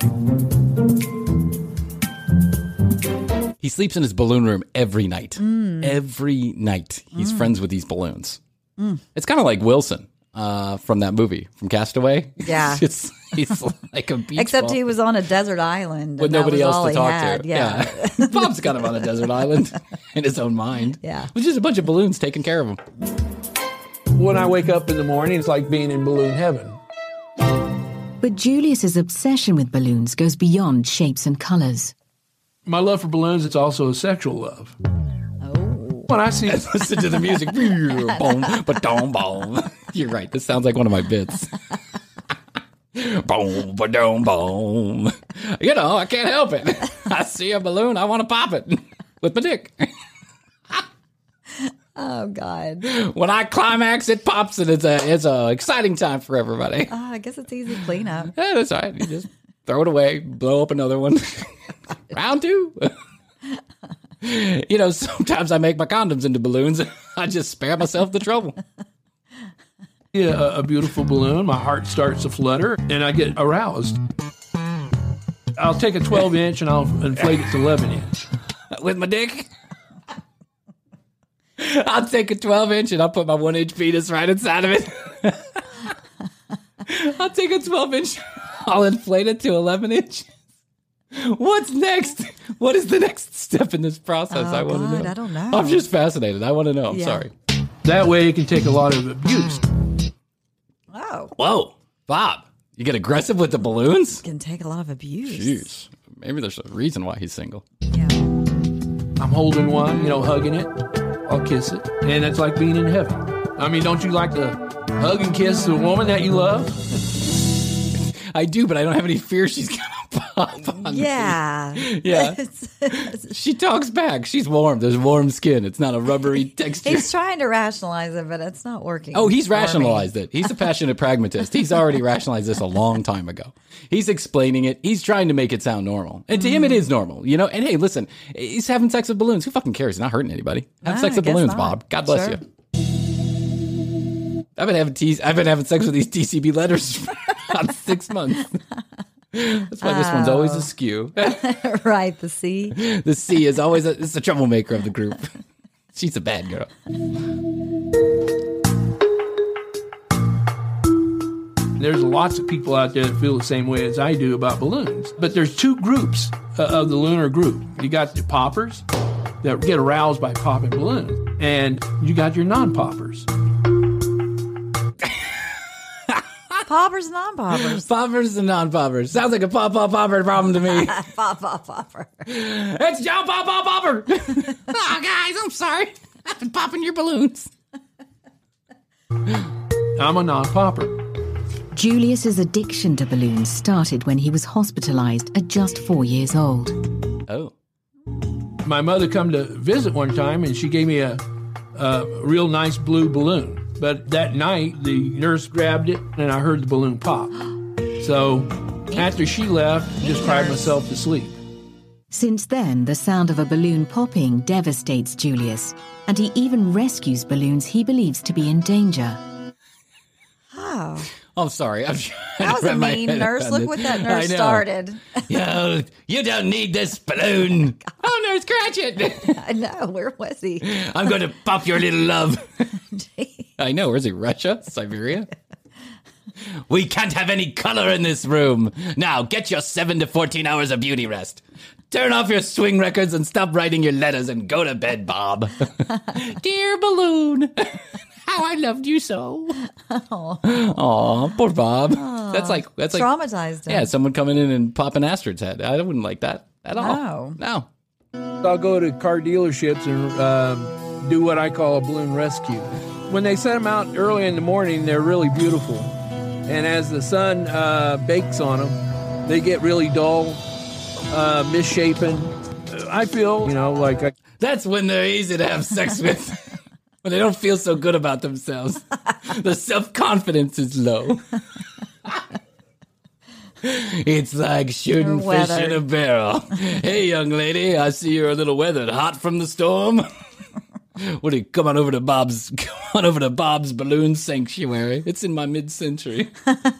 [SPEAKER 5] He sleeps in his balloon room every night. Mm. Every night. He's mm. friends with these balloons. Mm. It's kind of like Wilson uh, from that movie, from Castaway.
[SPEAKER 6] Yeah.
[SPEAKER 5] it's, he's like a beach
[SPEAKER 6] Except
[SPEAKER 5] ball.
[SPEAKER 6] he was on a desert island.
[SPEAKER 5] With nobody else to talk
[SPEAKER 6] had.
[SPEAKER 5] to.
[SPEAKER 6] Yeah.
[SPEAKER 5] yeah. Bob's kind of on a desert island in his own mind.
[SPEAKER 6] Yeah.
[SPEAKER 5] With just a bunch of balloons taking care of him.
[SPEAKER 7] When I wake up in the morning, it's like being in balloon heaven.
[SPEAKER 9] But Julius's obsession with balloons goes beyond shapes and colors.
[SPEAKER 7] My love for balloons, it's also a sexual love.
[SPEAKER 6] Oh.
[SPEAKER 7] When I see...
[SPEAKER 5] Listen to the music. Boom, ba-dum, boom. You're right. This sounds like one of my bits. Boom, ba-dum, boom. You know, I can't help it. I see a balloon, I want to pop it with my dick.
[SPEAKER 6] Oh, God.
[SPEAKER 5] When I climax, it pops, and it's a it's a exciting time for everybody.
[SPEAKER 6] Oh, I guess it's easy to clean up.
[SPEAKER 5] Yeah, that's right. You just throw it away, blow up another one. Round two. You know, sometimes I make my condoms into balloons. I just spare myself the trouble.
[SPEAKER 7] Yeah, a, a beautiful balloon, my heart starts to flutter, and I get aroused. I'll take a twelve inch and I'll inflate it to eleven inch.
[SPEAKER 5] With my dick? I'll take a twelve inch and I'll put my one inch penis right inside of it. I'll take a twelve inch, I'll inflate it to eleven inches. What's next? What is the next step in this process?
[SPEAKER 6] Oh,
[SPEAKER 5] I want to
[SPEAKER 6] God,
[SPEAKER 5] know.
[SPEAKER 6] I don't know.
[SPEAKER 5] I'm just fascinated. I want to know. I'm
[SPEAKER 6] Yeah.
[SPEAKER 5] sorry.
[SPEAKER 7] That way it can take a lot of abuse.
[SPEAKER 6] Oh.
[SPEAKER 5] Whoa, Bob, you get aggressive with the balloons?
[SPEAKER 6] Can take a lot of abuse.
[SPEAKER 5] Jeez. Maybe there's a reason why he's single.
[SPEAKER 6] Yeah.
[SPEAKER 7] I'm holding one, you know, hugging it. I'll kiss it. And it's like being in heaven. I mean, don't you like to hug and kiss the woman that you love?
[SPEAKER 5] I do, but I don't have any fear she's going to pop on
[SPEAKER 6] Yeah.
[SPEAKER 5] me. Yeah. She talks back. She's warm. There's warm skin. It's not a rubbery texture.
[SPEAKER 6] He's trying to rationalize it, but it's not working.
[SPEAKER 5] Oh, he's
[SPEAKER 6] for me.
[SPEAKER 5] rationalized it. He's a passionate pragmatist. He's already rationalized this a long time ago. He's explaining it. He's trying to make it sound normal. And to him, it is normal, you know? And hey, listen, he's having sex with balloons. Who fucking cares? He's not hurting anybody. Have
[SPEAKER 6] Ah,
[SPEAKER 5] sex
[SPEAKER 6] I
[SPEAKER 5] with
[SPEAKER 6] guess
[SPEAKER 5] balloons,
[SPEAKER 6] not.
[SPEAKER 5] Bob. God bless
[SPEAKER 6] Sure.
[SPEAKER 5] you. I've been having T- I've been having sex with these T C B letters for about six months. That's why this one's always askew.
[SPEAKER 6] Right, the C.
[SPEAKER 5] The C is always a, it's the troublemaker of the group. She's a bad girl.
[SPEAKER 7] There's lots of people out there that feel the same way as I do about balloons. But there's two groups uh, of the lunar group. You got the poppers that get aroused by popping balloons, and you got your non-poppers.
[SPEAKER 6] Poppers, non-poppers.
[SPEAKER 5] Poppers and non-poppers. Sounds like a pop pop popper problem to me.
[SPEAKER 6] Pop, pop, popper.
[SPEAKER 5] It's Joe Pop Pop Popper. Oh, guys, I'm sorry. I've been popping your balloons.
[SPEAKER 7] I'm a non-popper.
[SPEAKER 9] Julius's addiction to balloons started when he was hospitalized at just four years old.
[SPEAKER 5] Oh.
[SPEAKER 7] My mother come to visit one time, and she gave me a, a real nice blue balloon. But that night, the nurse grabbed it, and I heard the balloon pop. So after she left, I just cried myself to sleep.
[SPEAKER 9] Since then, the sound of a balloon popping devastates Julius, and he even rescues balloons he believes to be in danger.
[SPEAKER 6] Oh.
[SPEAKER 5] I'm sorry. I'm
[SPEAKER 6] That was a mean nurse. Look what that nurse started.
[SPEAKER 5] Yo, you don't need this balloon. Oh, Nurse Cratchit.
[SPEAKER 6] I know. Where was he?
[SPEAKER 5] I'm going to pop your little love. I know. Where's he? Russia? Siberia? We can't have any color in this room. Now, get your seven to fourteen hours of beauty rest. Turn off your swing records and stop writing your letters and go to bed, Bob. Dear balloon. How I loved you so. Oh, poor Bob. Aww. That's like that's like
[SPEAKER 6] traumatized him.
[SPEAKER 5] Yeah, someone coming in and popping Astrid's head. I wouldn't like that at all.
[SPEAKER 6] No.
[SPEAKER 5] No.
[SPEAKER 7] I'll go to car dealerships and um, do what I call a balloon rescue. When they set them out early in the morning, they're really beautiful. And as the sun uh, bakes on them, they get really dull, uh, misshapen. I feel, you know, like I...
[SPEAKER 5] That's when they're easy to have sex with. When they don't feel so good about themselves. The self-confidence is low. It's like shooting fish in a barrel. Hey, young lady, I see you're a little weathered. Hot from the storm? What do you come on over to Bob's come on over to Bob's Balloon Sanctuary? It's in my mid-century.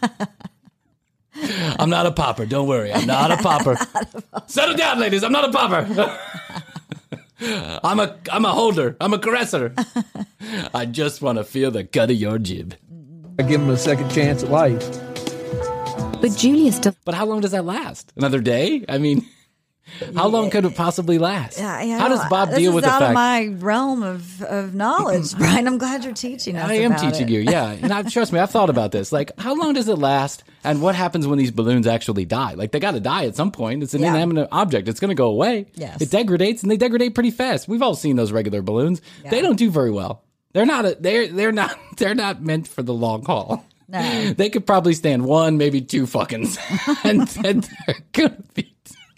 [SPEAKER 5] I'm not a popper, don't worry. I'm not a popper. Not a popper. Settle down, ladies, I'm not a popper. I'm a I'm a holder. I'm a caresser. I just want to feel the gut of your jib.
[SPEAKER 7] I give him a second chance at life.
[SPEAKER 9] But Julius does.
[SPEAKER 5] But how long does that last? Another day? I mean, how long could it possibly last?
[SPEAKER 6] Yeah, yeah,
[SPEAKER 5] how does Bob
[SPEAKER 6] this
[SPEAKER 5] deal
[SPEAKER 6] is
[SPEAKER 5] with the
[SPEAKER 6] out
[SPEAKER 5] fact?
[SPEAKER 6] of my realm of, of knowledge, Brian. I'm glad you're teaching us.
[SPEAKER 5] I am
[SPEAKER 6] about
[SPEAKER 5] teaching
[SPEAKER 6] it.
[SPEAKER 5] you, yeah. And I, trust me, I've thought about this. Like, how long does it last? And what happens when these balloons actually die? Like, they got to die at some point. It's an
[SPEAKER 6] Yeah.
[SPEAKER 5] inanimate object. It's going to go away.
[SPEAKER 6] Yes.
[SPEAKER 5] It degrades, and they degrade pretty fast. We've all seen those regular balloons.
[SPEAKER 6] Yeah.
[SPEAKER 5] They don't do very well. They're not. A, they're they're not. They're not meant for the long haul.
[SPEAKER 6] No.
[SPEAKER 5] They could probably stand one, maybe two fuckings, and then they're gonna be.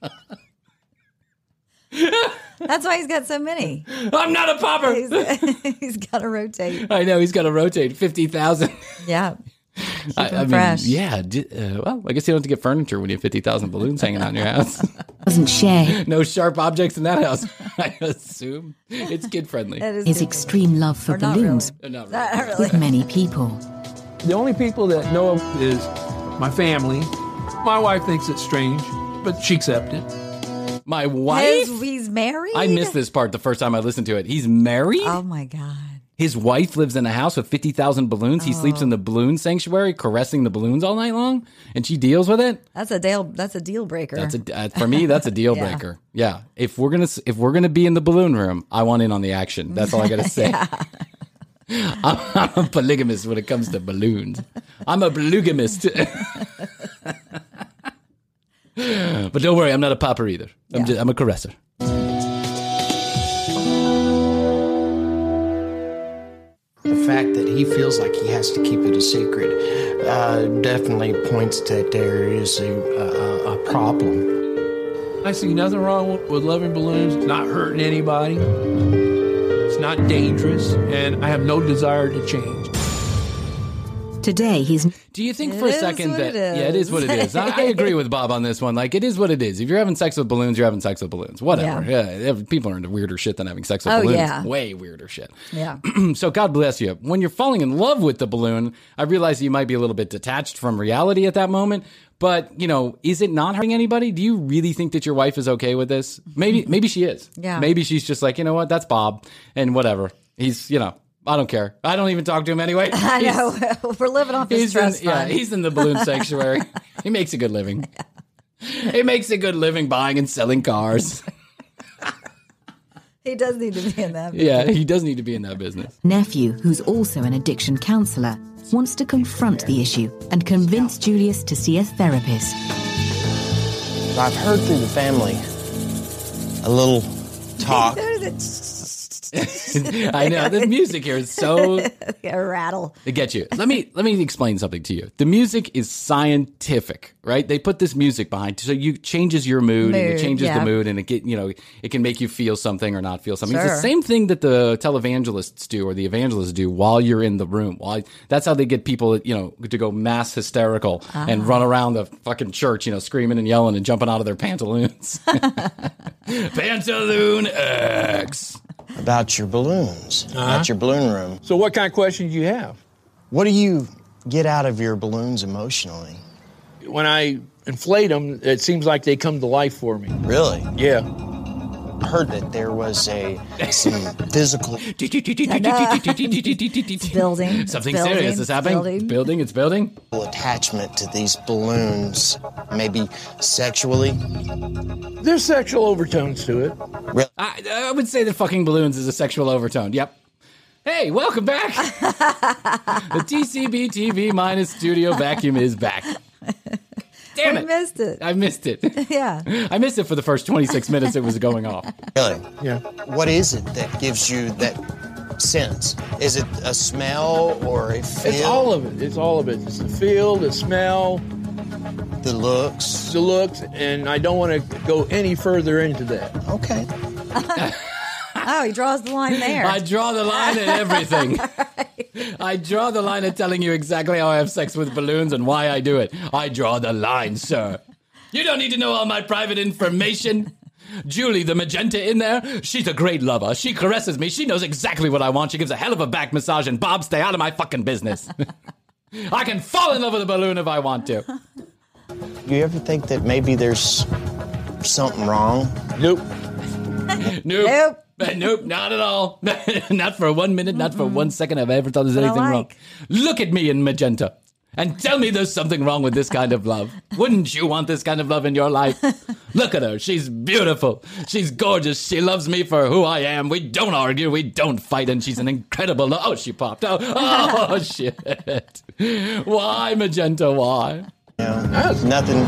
[SPEAKER 6] That's why he's got so many.
[SPEAKER 5] I'm not a popper.
[SPEAKER 6] He's, he's got to rotate.
[SPEAKER 5] I know he's got to rotate fifty thousand.
[SPEAKER 6] Yeah.
[SPEAKER 5] I,
[SPEAKER 6] him
[SPEAKER 5] I mean,
[SPEAKER 6] fresh.
[SPEAKER 5] yeah. d- Uh, well, I guess you don't have to get furniture when you have fifty thousand balloons hanging out in your house.
[SPEAKER 9] Doesn't share
[SPEAKER 5] No sharp objects in that house. I assume it's kid friendly.
[SPEAKER 6] That is
[SPEAKER 9] his
[SPEAKER 6] good.
[SPEAKER 9] extreme love for
[SPEAKER 6] Or not
[SPEAKER 9] balloons
[SPEAKER 6] really.
[SPEAKER 5] Not really.
[SPEAKER 6] Not really.
[SPEAKER 9] with many people.
[SPEAKER 7] The only people that know him is my family. My wife thinks it's strange, but she accepts it.
[SPEAKER 5] My wife.
[SPEAKER 6] His, he's married?
[SPEAKER 5] I missed this part the first time I listened to it. He's married.
[SPEAKER 6] Oh, my God.
[SPEAKER 5] His wife lives in a house with fifty thousand balloons. He sleeps in the balloon sanctuary, caressing the balloons all night long, and she deals with it.
[SPEAKER 6] That's a deal. That's a deal breaker.
[SPEAKER 5] That's a uh, for me. That's a deal
[SPEAKER 6] Yeah.
[SPEAKER 5] breaker. Yeah. If we're gonna if we're gonna be in the balloon room, I want in on the action. That's all I gotta say. I'm, I'm a polygamist when it comes to balloons. I'm a belugamist. But don't worry, I'm not a popper either. I'm
[SPEAKER 6] Yeah.
[SPEAKER 5] just, I'm a caresser.
[SPEAKER 8] The fact that he feels like he has to keep it a secret uh, definitely points that there is a, a, a problem.
[SPEAKER 7] I see nothing wrong with, with loving balloons, not hurting anybody. It's not dangerous, and I have no desire to change.
[SPEAKER 9] Today, he's
[SPEAKER 5] Do you think
[SPEAKER 6] It
[SPEAKER 5] for a
[SPEAKER 6] is
[SPEAKER 5] second
[SPEAKER 6] what
[SPEAKER 5] that
[SPEAKER 6] it
[SPEAKER 5] yeah, it is
[SPEAKER 6] is.
[SPEAKER 5] what it is? I, I agree with Bob on this one. Like, it is what it is. If you're having sex with balloons, you're having sex with balloons. Whatever. Yeah, yeah, people are into weirder shit than having sex with
[SPEAKER 6] Oh,
[SPEAKER 5] balloons.
[SPEAKER 6] yeah.
[SPEAKER 5] Way weirder shit.
[SPEAKER 6] Yeah.
[SPEAKER 5] So God bless you. When you're falling in love with the balloon, I realize you might be a little bit detached from reality at that moment. But, you know, is it not hurting anybody? Do you really think that your wife is okay with this? Maybe, maybe she is.
[SPEAKER 6] Yeah.
[SPEAKER 5] Maybe she's just like, you know what? That's Bob, and whatever. He's, you know, I don't care. I don't even talk to him anyway.
[SPEAKER 6] I
[SPEAKER 5] He's-
[SPEAKER 6] know. We're living off his
[SPEAKER 5] He's in,
[SPEAKER 6] trust
[SPEAKER 5] yeah,
[SPEAKER 6] fund.
[SPEAKER 5] he's in the balloon sanctuary. He makes a good living. He makes a good living buying and selling cars.
[SPEAKER 6] He does need to be in that business.
[SPEAKER 5] Yeah, he does need to be in that business.
[SPEAKER 9] Nephew, who's also an addiction counsellor, wants to confront the issue and convince Julius to see a therapist.
[SPEAKER 8] I've heard through the family a little talk.
[SPEAKER 5] I know the music here is so
[SPEAKER 6] a rattle.
[SPEAKER 5] It gets you. Let me let me explain something to you. The music is scientific, right? They put this music behind, so you changes your mood,
[SPEAKER 6] Mood,
[SPEAKER 5] and it changes
[SPEAKER 6] yeah.
[SPEAKER 5] the mood, and it get you know it can make you feel something or not feel something. It's
[SPEAKER 6] Sure.
[SPEAKER 5] the same thing that the televangelists do or the evangelists do while you're in the room. While that's how they get people, you know, to go mass hysterical
[SPEAKER 6] Ah.
[SPEAKER 5] and run around the fucking church, you know, screaming and yelling and jumping out of their pantaloons. Pantaloon X.
[SPEAKER 8] About your balloons
[SPEAKER 7] Uh-huh.
[SPEAKER 8] at your balloon room.
[SPEAKER 7] So what kind of questions do you have?
[SPEAKER 8] What do you get out of your balloons emotionally?
[SPEAKER 7] When I inflate them, it seems like they come to life for me.
[SPEAKER 8] Really?
[SPEAKER 7] Yeah.
[SPEAKER 8] I heard that there was a some physical
[SPEAKER 6] It's building.
[SPEAKER 5] Something
[SPEAKER 6] It's building.
[SPEAKER 5] serious is
[SPEAKER 6] It's
[SPEAKER 5] happening.
[SPEAKER 6] building.
[SPEAKER 5] It's building. It's building.
[SPEAKER 8] attachment to these balloons, maybe sexually.
[SPEAKER 7] There's sexual overtones to it.
[SPEAKER 8] Really?
[SPEAKER 5] I, I would say that fucking balloons is a sexual overtone. Yep. Hey, welcome back. The T C B T V minus studio vacuum is back. Damn
[SPEAKER 6] We
[SPEAKER 5] it.
[SPEAKER 6] missed it.
[SPEAKER 5] I missed it.
[SPEAKER 6] Yeah.
[SPEAKER 5] I missed it for the first twenty-six minutes it was going off.
[SPEAKER 8] Really?
[SPEAKER 7] Yeah.
[SPEAKER 8] What is it that gives you that sense? Is it a smell or a feel?
[SPEAKER 7] It's all of it. It's all of it. It's the feel, the smell,
[SPEAKER 8] The looks.
[SPEAKER 7] the looks, and I don't want to go any further into that.
[SPEAKER 8] Okay.
[SPEAKER 6] Oh, he draws the line there.
[SPEAKER 5] I draw the line at everything. I draw the line at telling you exactly how I have sex with balloons and why I do it. I draw the line, sir. You don't need to know all my private information. Julie, the magenta in there, she's a great lover. She caresses me. She knows exactly what I want. She gives a hell of a back massage, and Bob, stay out of my fucking business. I can fall in love with a balloon if I want to.
[SPEAKER 8] Do you ever think that maybe there's something wrong?
[SPEAKER 7] Nope.
[SPEAKER 5] Nope.
[SPEAKER 6] Nope.
[SPEAKER 5] Nope, not at all. Not for one minute, not for one second have I ever thought there's
[SPEAKER 6] What I
[SPEAKER 5] anything wrong.
[SPEAKER 6] like.
[SPEAKER 5] Look at me in magenta and tell me there's something wrong with this kind of love. Wouldn't you want this kind of love in your life? Look at her. She's beautiful. She's gorgeous. She loves me for who I am. We don't argue. We don't fight. And she's an incredible lo- Oh, she popped. Oh, oh shit. Why, magenta? Why?
[SPEAKER 8] No, nothing.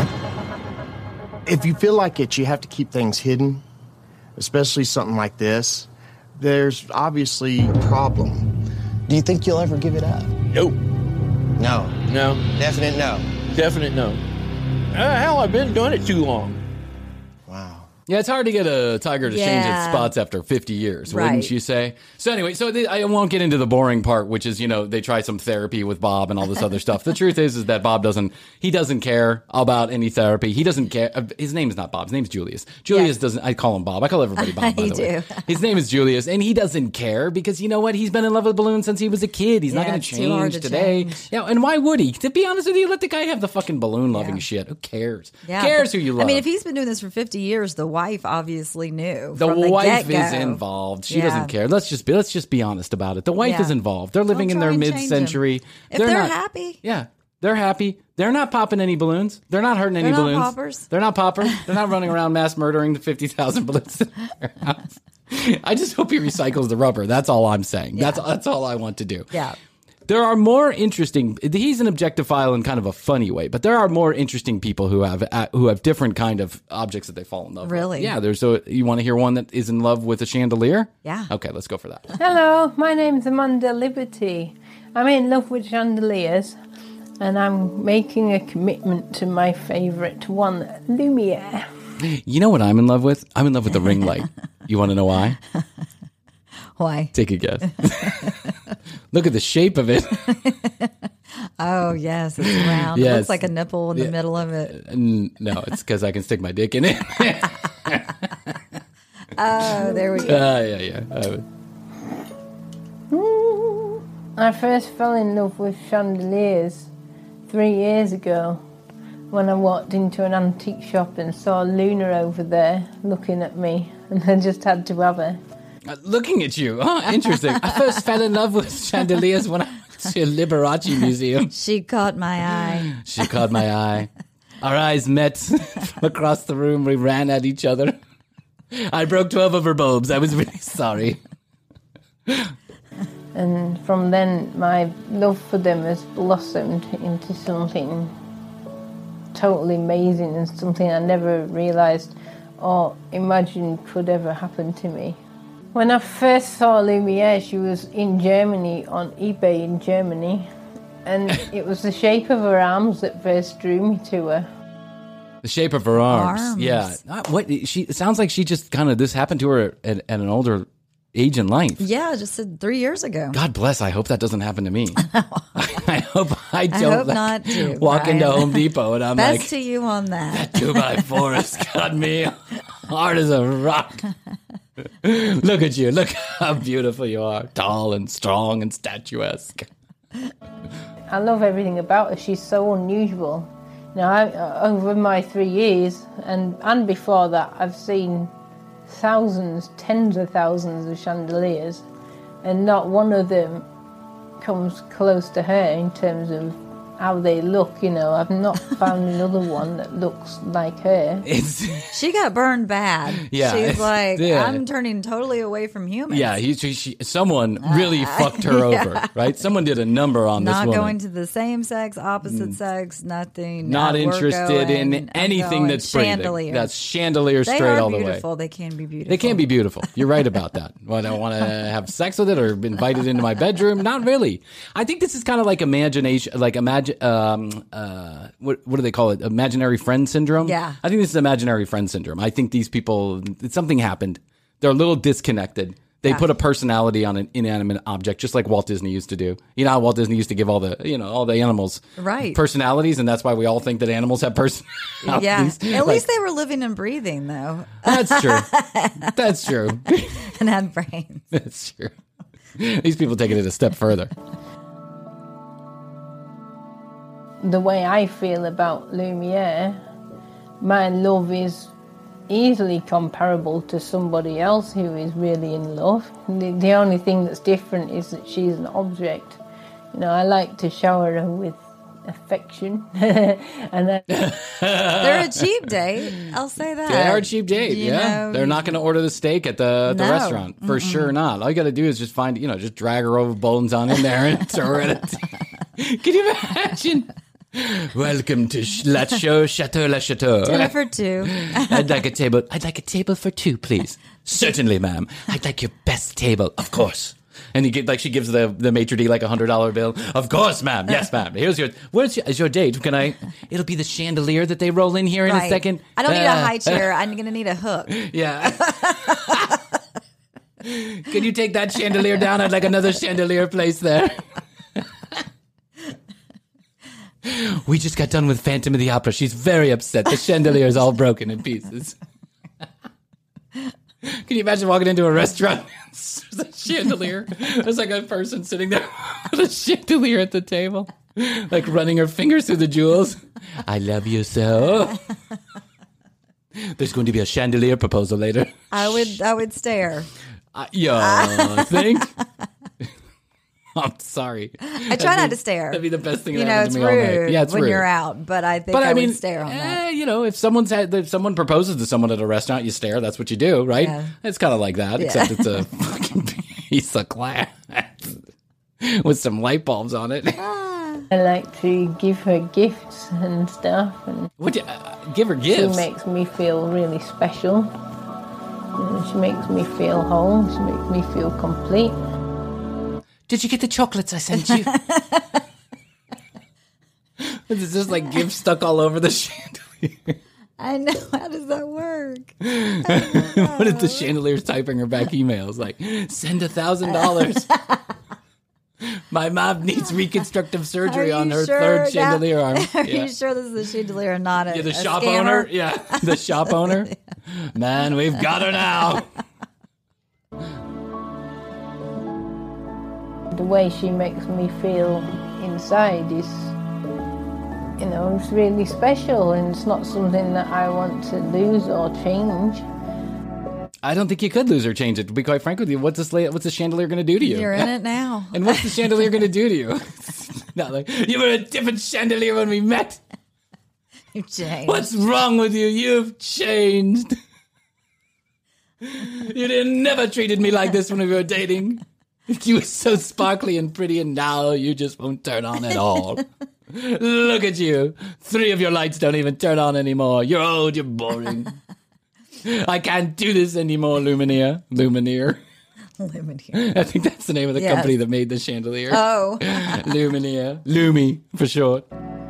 [SPEAKER 8] If you feel like it, you have to keep things hidden, especially something like this. There's obviously a problem. Do you think you'll ever give it up?
[SPEAKER 7] Nope.
[SPEAKER 8] No.
[SPEAKER 7] No.
[SPEAKER 8] Definite no.
[SPEAKER 7] Definite no. Uh, hell, I've been doing it too long.
[SPEAKER 8] Wow.
[SPEAKER 5] Yeah, it's hard to get a tiger to change its
[SPEAKER 6] Yeah.
[SPEAKER 5] spots after fifty years,
[SPEAKER 6] Right.
[SPEAKER 5] wouldn't you say? So anyway, so the, I won't get into the boring part, which is, you know, they try some therapy with Bob and all this other stuff. The truth is, is that Bob doesn't, he doesn't care about any therapy. He doesn't care. uh, His name is not Bob. His name is Julius. Julius
[SPEAKER 6] Yes.
[SPEAKER 5] doesn't, I call him Bob. I call everybody Bob, by
[SPEAKER 6] You
[SPEAKER 5] the way.
[SPEAKER 6] do.
[SPEAKER 5] His name is Julius, and he doesn't care because, you know what? He's been in love with balloons since he was a kid. He's not
[SPEAKER 6] Yeah,
[SPEAKER 5] going to
[SPEAKER 6] it's too hard
[SPEAKER 5] change
[SPEAKER 6] to
[SPEAKER 5] today.
[SPEAKER 6] change.
[SPEAKER 5] Yeah, and why would he? To be honest with you, let the guy have the fucking balloon loving
[SPEAKER 6] Yeah.
[SPEAKER 5] shit. Who cares?
[SPEAKER 6] Yeah,
[SPEAKER 5] Who cares
[SPEAKER 6] but-
[SPEAKER 5] who you love?
[SPEAKER 6] I mean, if he's been doing this for fifty years, the wife obviously knew.
[SPEAKER 5] The
[SPEAKER 6] from the
[SPEAKER 5] wife
[SPEAKER 6] get-go.
[SPEAKER 5] is involved. She
[SPEAKER 6] Yeah.
[SPEAKER 5] doesn't care. Let's just be let's just be honest about it. The wife
[SPEAKER 6] Yeah.
[SPEAKER 5] is involved. They're living
[SPEAKER 6] Don't
[SPEAKER 5] in their
[SPEAKER 6] try and change
[SPEAKER 5] mid-century.
[SPEAKER 6] them. If they're
[SPEAKER 5] not,
[SPEAKER 6] happy.
[SPEAKER 5] yeah, they're happy. They're not popping any balloons. They're not hurting any
[SPEAKER 6] They're not
[SPEAKER 5] balloons.
[SPEAKER 6] poppers.
[SPEAKER 5] They're not poppers. They're not running around mass murdering the fifty thousand balloons in their house. I just hope he recycles the rubber. That's all I'm saying.
[SPEAKER 6] Yeah.
[SPEAKER 5] That's that's all I want to do.
[SPEAKER 6] Yeah.
[SPEAKER 5] There are more interesting. He's an objectophile in kind of a funny way, but there are more interesting people who have uh, who have different kind of objects that they fall in love
[SPEAKER 6] Really?
[SPEAKER 5] with. Yeah. There's a. You want to hear one that is in love with a chandelier?
[SPEAKER 6] Yeah.
[SPEAKER 5] Okay, let's go for that.
[SPEAKER 10] Hello, my name's Amanda Liberty. I'm in love with chandeliers and I'm making a commitment to my favourite one, Lumiere.
[SPEAKER 5] You know what I'm in love with? I'm in love with the ring light. You want to know why?
[SPEAKER 6] Why?
[SPEAKER 5] Take a guess. Look at the shape of it.
[SPEAKER 6] Oh, yes, it's round. It
[SPEAKER 5] Yes.
[SPEAKER 6] looks like a nipple in the
[SPEAKER 5] Yeah.
[SPEAKER 6] middle of it.
[SPEAKER 5] N- No, it's because I can stick my dick in it.
[SPEAKER 6] Oh, there we go.
[SPEAKER 5] Uh, yeah, yeah. Uh,
[SPEAKER 10] I first fell in love with chandeliers three years ago when I walked into an antique shop and saw Luna over there looking at me, and I just had to have her.
[SPEAKER 5] Uh, looking at you. Oh, interesting. I first fell in love with chandeliers when I went to a Liberace museum.
[SPEAKER 6] She caught my eye.
[SPEAKER 5] She caught my eye. Our eyes met from across the room. We ran at each other. I broke twelve of her bulbs. I was really sorry.
[SPEAKER 10] And from then, my love for them has blossomed into something totally amazing and something I never realised or imagined could ever happen to me. When I first saw Lumiere, she was in Germany, on eBay in Germany, and it was the shape of her arms that first drew me to her.
[SPEAKER 5] The shape of her arms.
[SPEAKER 6] Arms.
[SPEAKER 5] Yeah. Not what she it sounds like she just kind of this happened to her at, at an older age in life.
[SPEAKER 6] Yeah, just said three years ago.
[SPEAKER 5] God bless. I hope that doesn't happen to me. I hope I don't
[SPEAKER 6] I hope
[SPEAKER 5] like,
[SPEAKER 6] not too,
[SPEAKER 5] walk
[SPEAKER 6] Brian.
[SPEAKER 5] into Home Depot and I'm
[SPEAKER 6] Best
[SPEAKER 5] like,
[SPEAKER 6] to you on that.
[SPEAKER 5] two by four has got me hard as a rock. Look at you. Look how beautiful you are. Tall and strong and statuesque.
[SPEAKER 10] I love everything about her. She's so unusual. You know, I, uh, over my three years and, and before that, I've seen thousands, tens of thousands of chandeliers, and not one of them comes close to her in terms of how they look. You know, I've not found another one that looks like her.
[SPEAKER 5] It's
[SPEAKER 6] She got burned bad.
[SPEAKER 5] Yeah,
[SPEAKER 6] She's
[SPEAKER 5] it's-
[SPEAKER 6] like,
[SPEAKER 5] yeah.
[SPEAKER 6] I'm turning totally away from humans.
[SPEAKER 5] yeah, he, she, she, someone really fucked her
[SPEAKER 6] yeah.
[SPEAKER 5] over, right? Someone did a number on
[SPEAKER 6] Not
[SPEAKER 5] this woman.
[SPEAKER 6] going to the same sex, opposite sex, nothing.
[SPEAKER 5] Not
[SPEAKER 6] we're
[SPEAKER 5] interested
[SPEAKER 6] going,
[SPEAKER 5] in
[SPEAKER 6] I'm
[SPEAKER 5] anything
[SPEAKER 6] going.
[SPEAKER 5] that's breathing.
[SPEAKER 6] Chandeliers.
[SPEAKER 5] That's chandelier
[SPEAKER 6] They
[SPEAKER 5] straight
[SPEAKER 6] are
[SPEAKER 5] all the way.
[SPEAKER 6] beautiful. They can be beautiful.
[SPEAKER 5] They can be beautiful. You're right about that. Well, I don't want to have sex with it or invite it into my bedroom. Not really. I think this is kind of like imagination, like imagine, um, uh, what, what do they call it? Imaginary friend syndrome?
[SPEAKER 6] Yeah.
[SPEAKER 5] I think this is imaginary friend syndrome. I think these people, something happened. They're a little disconnected. They
[SPEAKER 6] Yeah.
[SPEAKER 5] put a personality on an inanimate object, just like Walt Disney used to do. You know how Walt Disney used to give all the, you know, all the animals
[SPEAKER 6] Right.
[SPEAKER 5] personalities, and that's why we all think that animals have personalities.
[SPEAKER 6] Yeah. At
[SPEAKER 5] Like,
[SPEAKER 6] least they were living and breathing, though,
[SPEAKER 5] that's true. That's true.
[SPEAKER 6] and had brains.
[SPEAKER 5] That's true. These people taking it a step further.
[SPEAKER 10] The way I feel about Lumiere, my love is easily comparable to somebody else who is really in love. The, the only thing that's different is that she's an object. You know, I like to shower her with affection, and then
[SPEAKER 6] They're a cheap date. I'll say that.
[SPEAKER 5] They are a cheap date,
[SPEAKER 6] You
[SPEAKER 5] yeah.
[SPEAKER 6] know,
[SPEAKER 5] They're not going to order the steak at the, the
[SPEAKER 6] No.
[SPEAKER 5] restaurant. For sure not. All you got to do is just find, you know, just drag her over bones on in there and throw her in it. Can you imagine? Welcome to Ch- La Chateau, Chateau La Chateau.
[SPEAKER 6] dinner for two.
[SPEAKER 5] I'd like a table. I'd like a table for two, please. Certainly, ma'am. I'd like your best table, of course. And you get like she gives the the maitre d like a hundred dollar bill. Of course, ma'am. Yes, ma'am. Here's your. Where's your, is your date? Can I? It'll be the chandelier that they roll in here in
[SPEAKER 6] Right.
[SPEAKER 5] a second.
[SPEAKER 6] I don't need a
[SPEAKER 5] Uh,
[SPEAKER 6] high chair. I'm going to need a hook.
[SPEAKER 5] Yeah. Can you take that chandelier down? I'd like another chandelier placed there. We just got done with Phantom of the Opera. She's very upset. The chandelier is all broken in pieces. Can you imagine walking into a restaurant? There's a chandelier. There's like a person sitting there with a chandelier at the table, like running her fingers through the jewels. I love you so. There's going to be a chandelier proposal later.
[SPEAKER 6] I would I would stare.
[SPEAKER 5] Uh, yo, think? I'm sorry.
[SPEAKER 6] I try not to stare.
[SPEAKER 5] That'd be the best thing that
[SPEAKER 6] You know,
[SPEAKER 5] happened
[SPEAKER 6] it's
[SPEAKER 5] to me all night.
[SPEAKER 6] rude
[SPEAKER 5] Yeah, it's
[SPEAKER 6] when
[SPEAKER 5] rude.
[SPEAKER 6] you're out, but I think
[SPEAKER 5] But
[SPEAKER 6] I,
[SPEAKER 5] I mean,
[SPEAKER 6] would stare on that.
[SPEAKER 5] eh, you know, if someone's had, if someone proposes to someone at a restaurant, you stare. That's what you do, right?
[SPEAKER 6] Yeah.
[SPEAKER 5] It's kind of like that,
[SPEAKER 6] Yeah.
[SPEAKER 5] except it's a fucking piece of glass with some light bulbs on it.
[SPEAKER 10] I like to give her gifts and stuff, and
[SPEAKER 5] What? do you- uh, give her
[SPEAKER 10] she
[SPEAKER 5] gifts.
[SPEAKER 10] makes me feel really special. You know, she makes me feel whole. She makes me feel complete.
[SPEAKER 5] Did you get the chocolates I sent you? It's just like gifts stuck all over the chandelier.
[SPEAKER 6] I know. How does that work?
[SPEAKER 5] What if the chandelier's typing her back emails like, send a thousand dollars. My mom needs reconstructive surgery
[SPEAKER 6] Are
[SPEAKER 5] on
[SPEAKER 6] you
[SPEAKER 5] her
[SPEAKER 6] sure
[SPEAKER 5] third
[SPEAKER 6] now-
[SPEAKER 5] chandelier arm.
[SPEAKER 6] Are
[SPEAKER 5] Yeah.
[SPEAKER 6] you sure this is a chandelier and not a,
[SPEAKER 5] Yeah, the
[SPEAKER 6] a
[SPEAKER 5] shop
[SPEAKER 6] scammer?
[SPEAKER 5] owner. Yeah, the shop owner. Man, we've got her now.
[SPEAKER 10] The way she makes me feel inside is, you know, it's really special, and it's not something that I want to lose or change.
[SPEAKER 5] I don't think you could lose or change it. To be quite frank with you, what's this? la- What's the chandelier going to do to you?
[SPEAKER 6] You're in it now.
[SPEAKER 5] And what's the chandelier going to do to you? Not like you were a different chandelier when we met.
[SPEAKER 6] You've changed.
[SPEAKER 5] What's wrong with you? You've changed. You didn't never treated me like this when we were dating. You were so sparkly and pretty, and now you just won't turn on at all. Look at you. Three of your lights don't even turn on anymore. You're old, you're boring. I can't do this anymore, Lumineer. Lumineer.
[SPEAKER 6] Lumineer.
[SPEAKER 5] I think that's the name of the
[SPEAKER 6] Yes.
[SPEAKER 5] company that made the chandelier.
[SPEAKER 6] Oh.
[SPEAKER 5] Lumineer. Lumi, for short.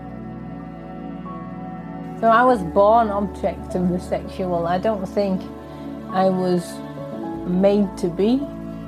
[SPEAKER 10] So I was born object of the sexual. I don't think I was made to be.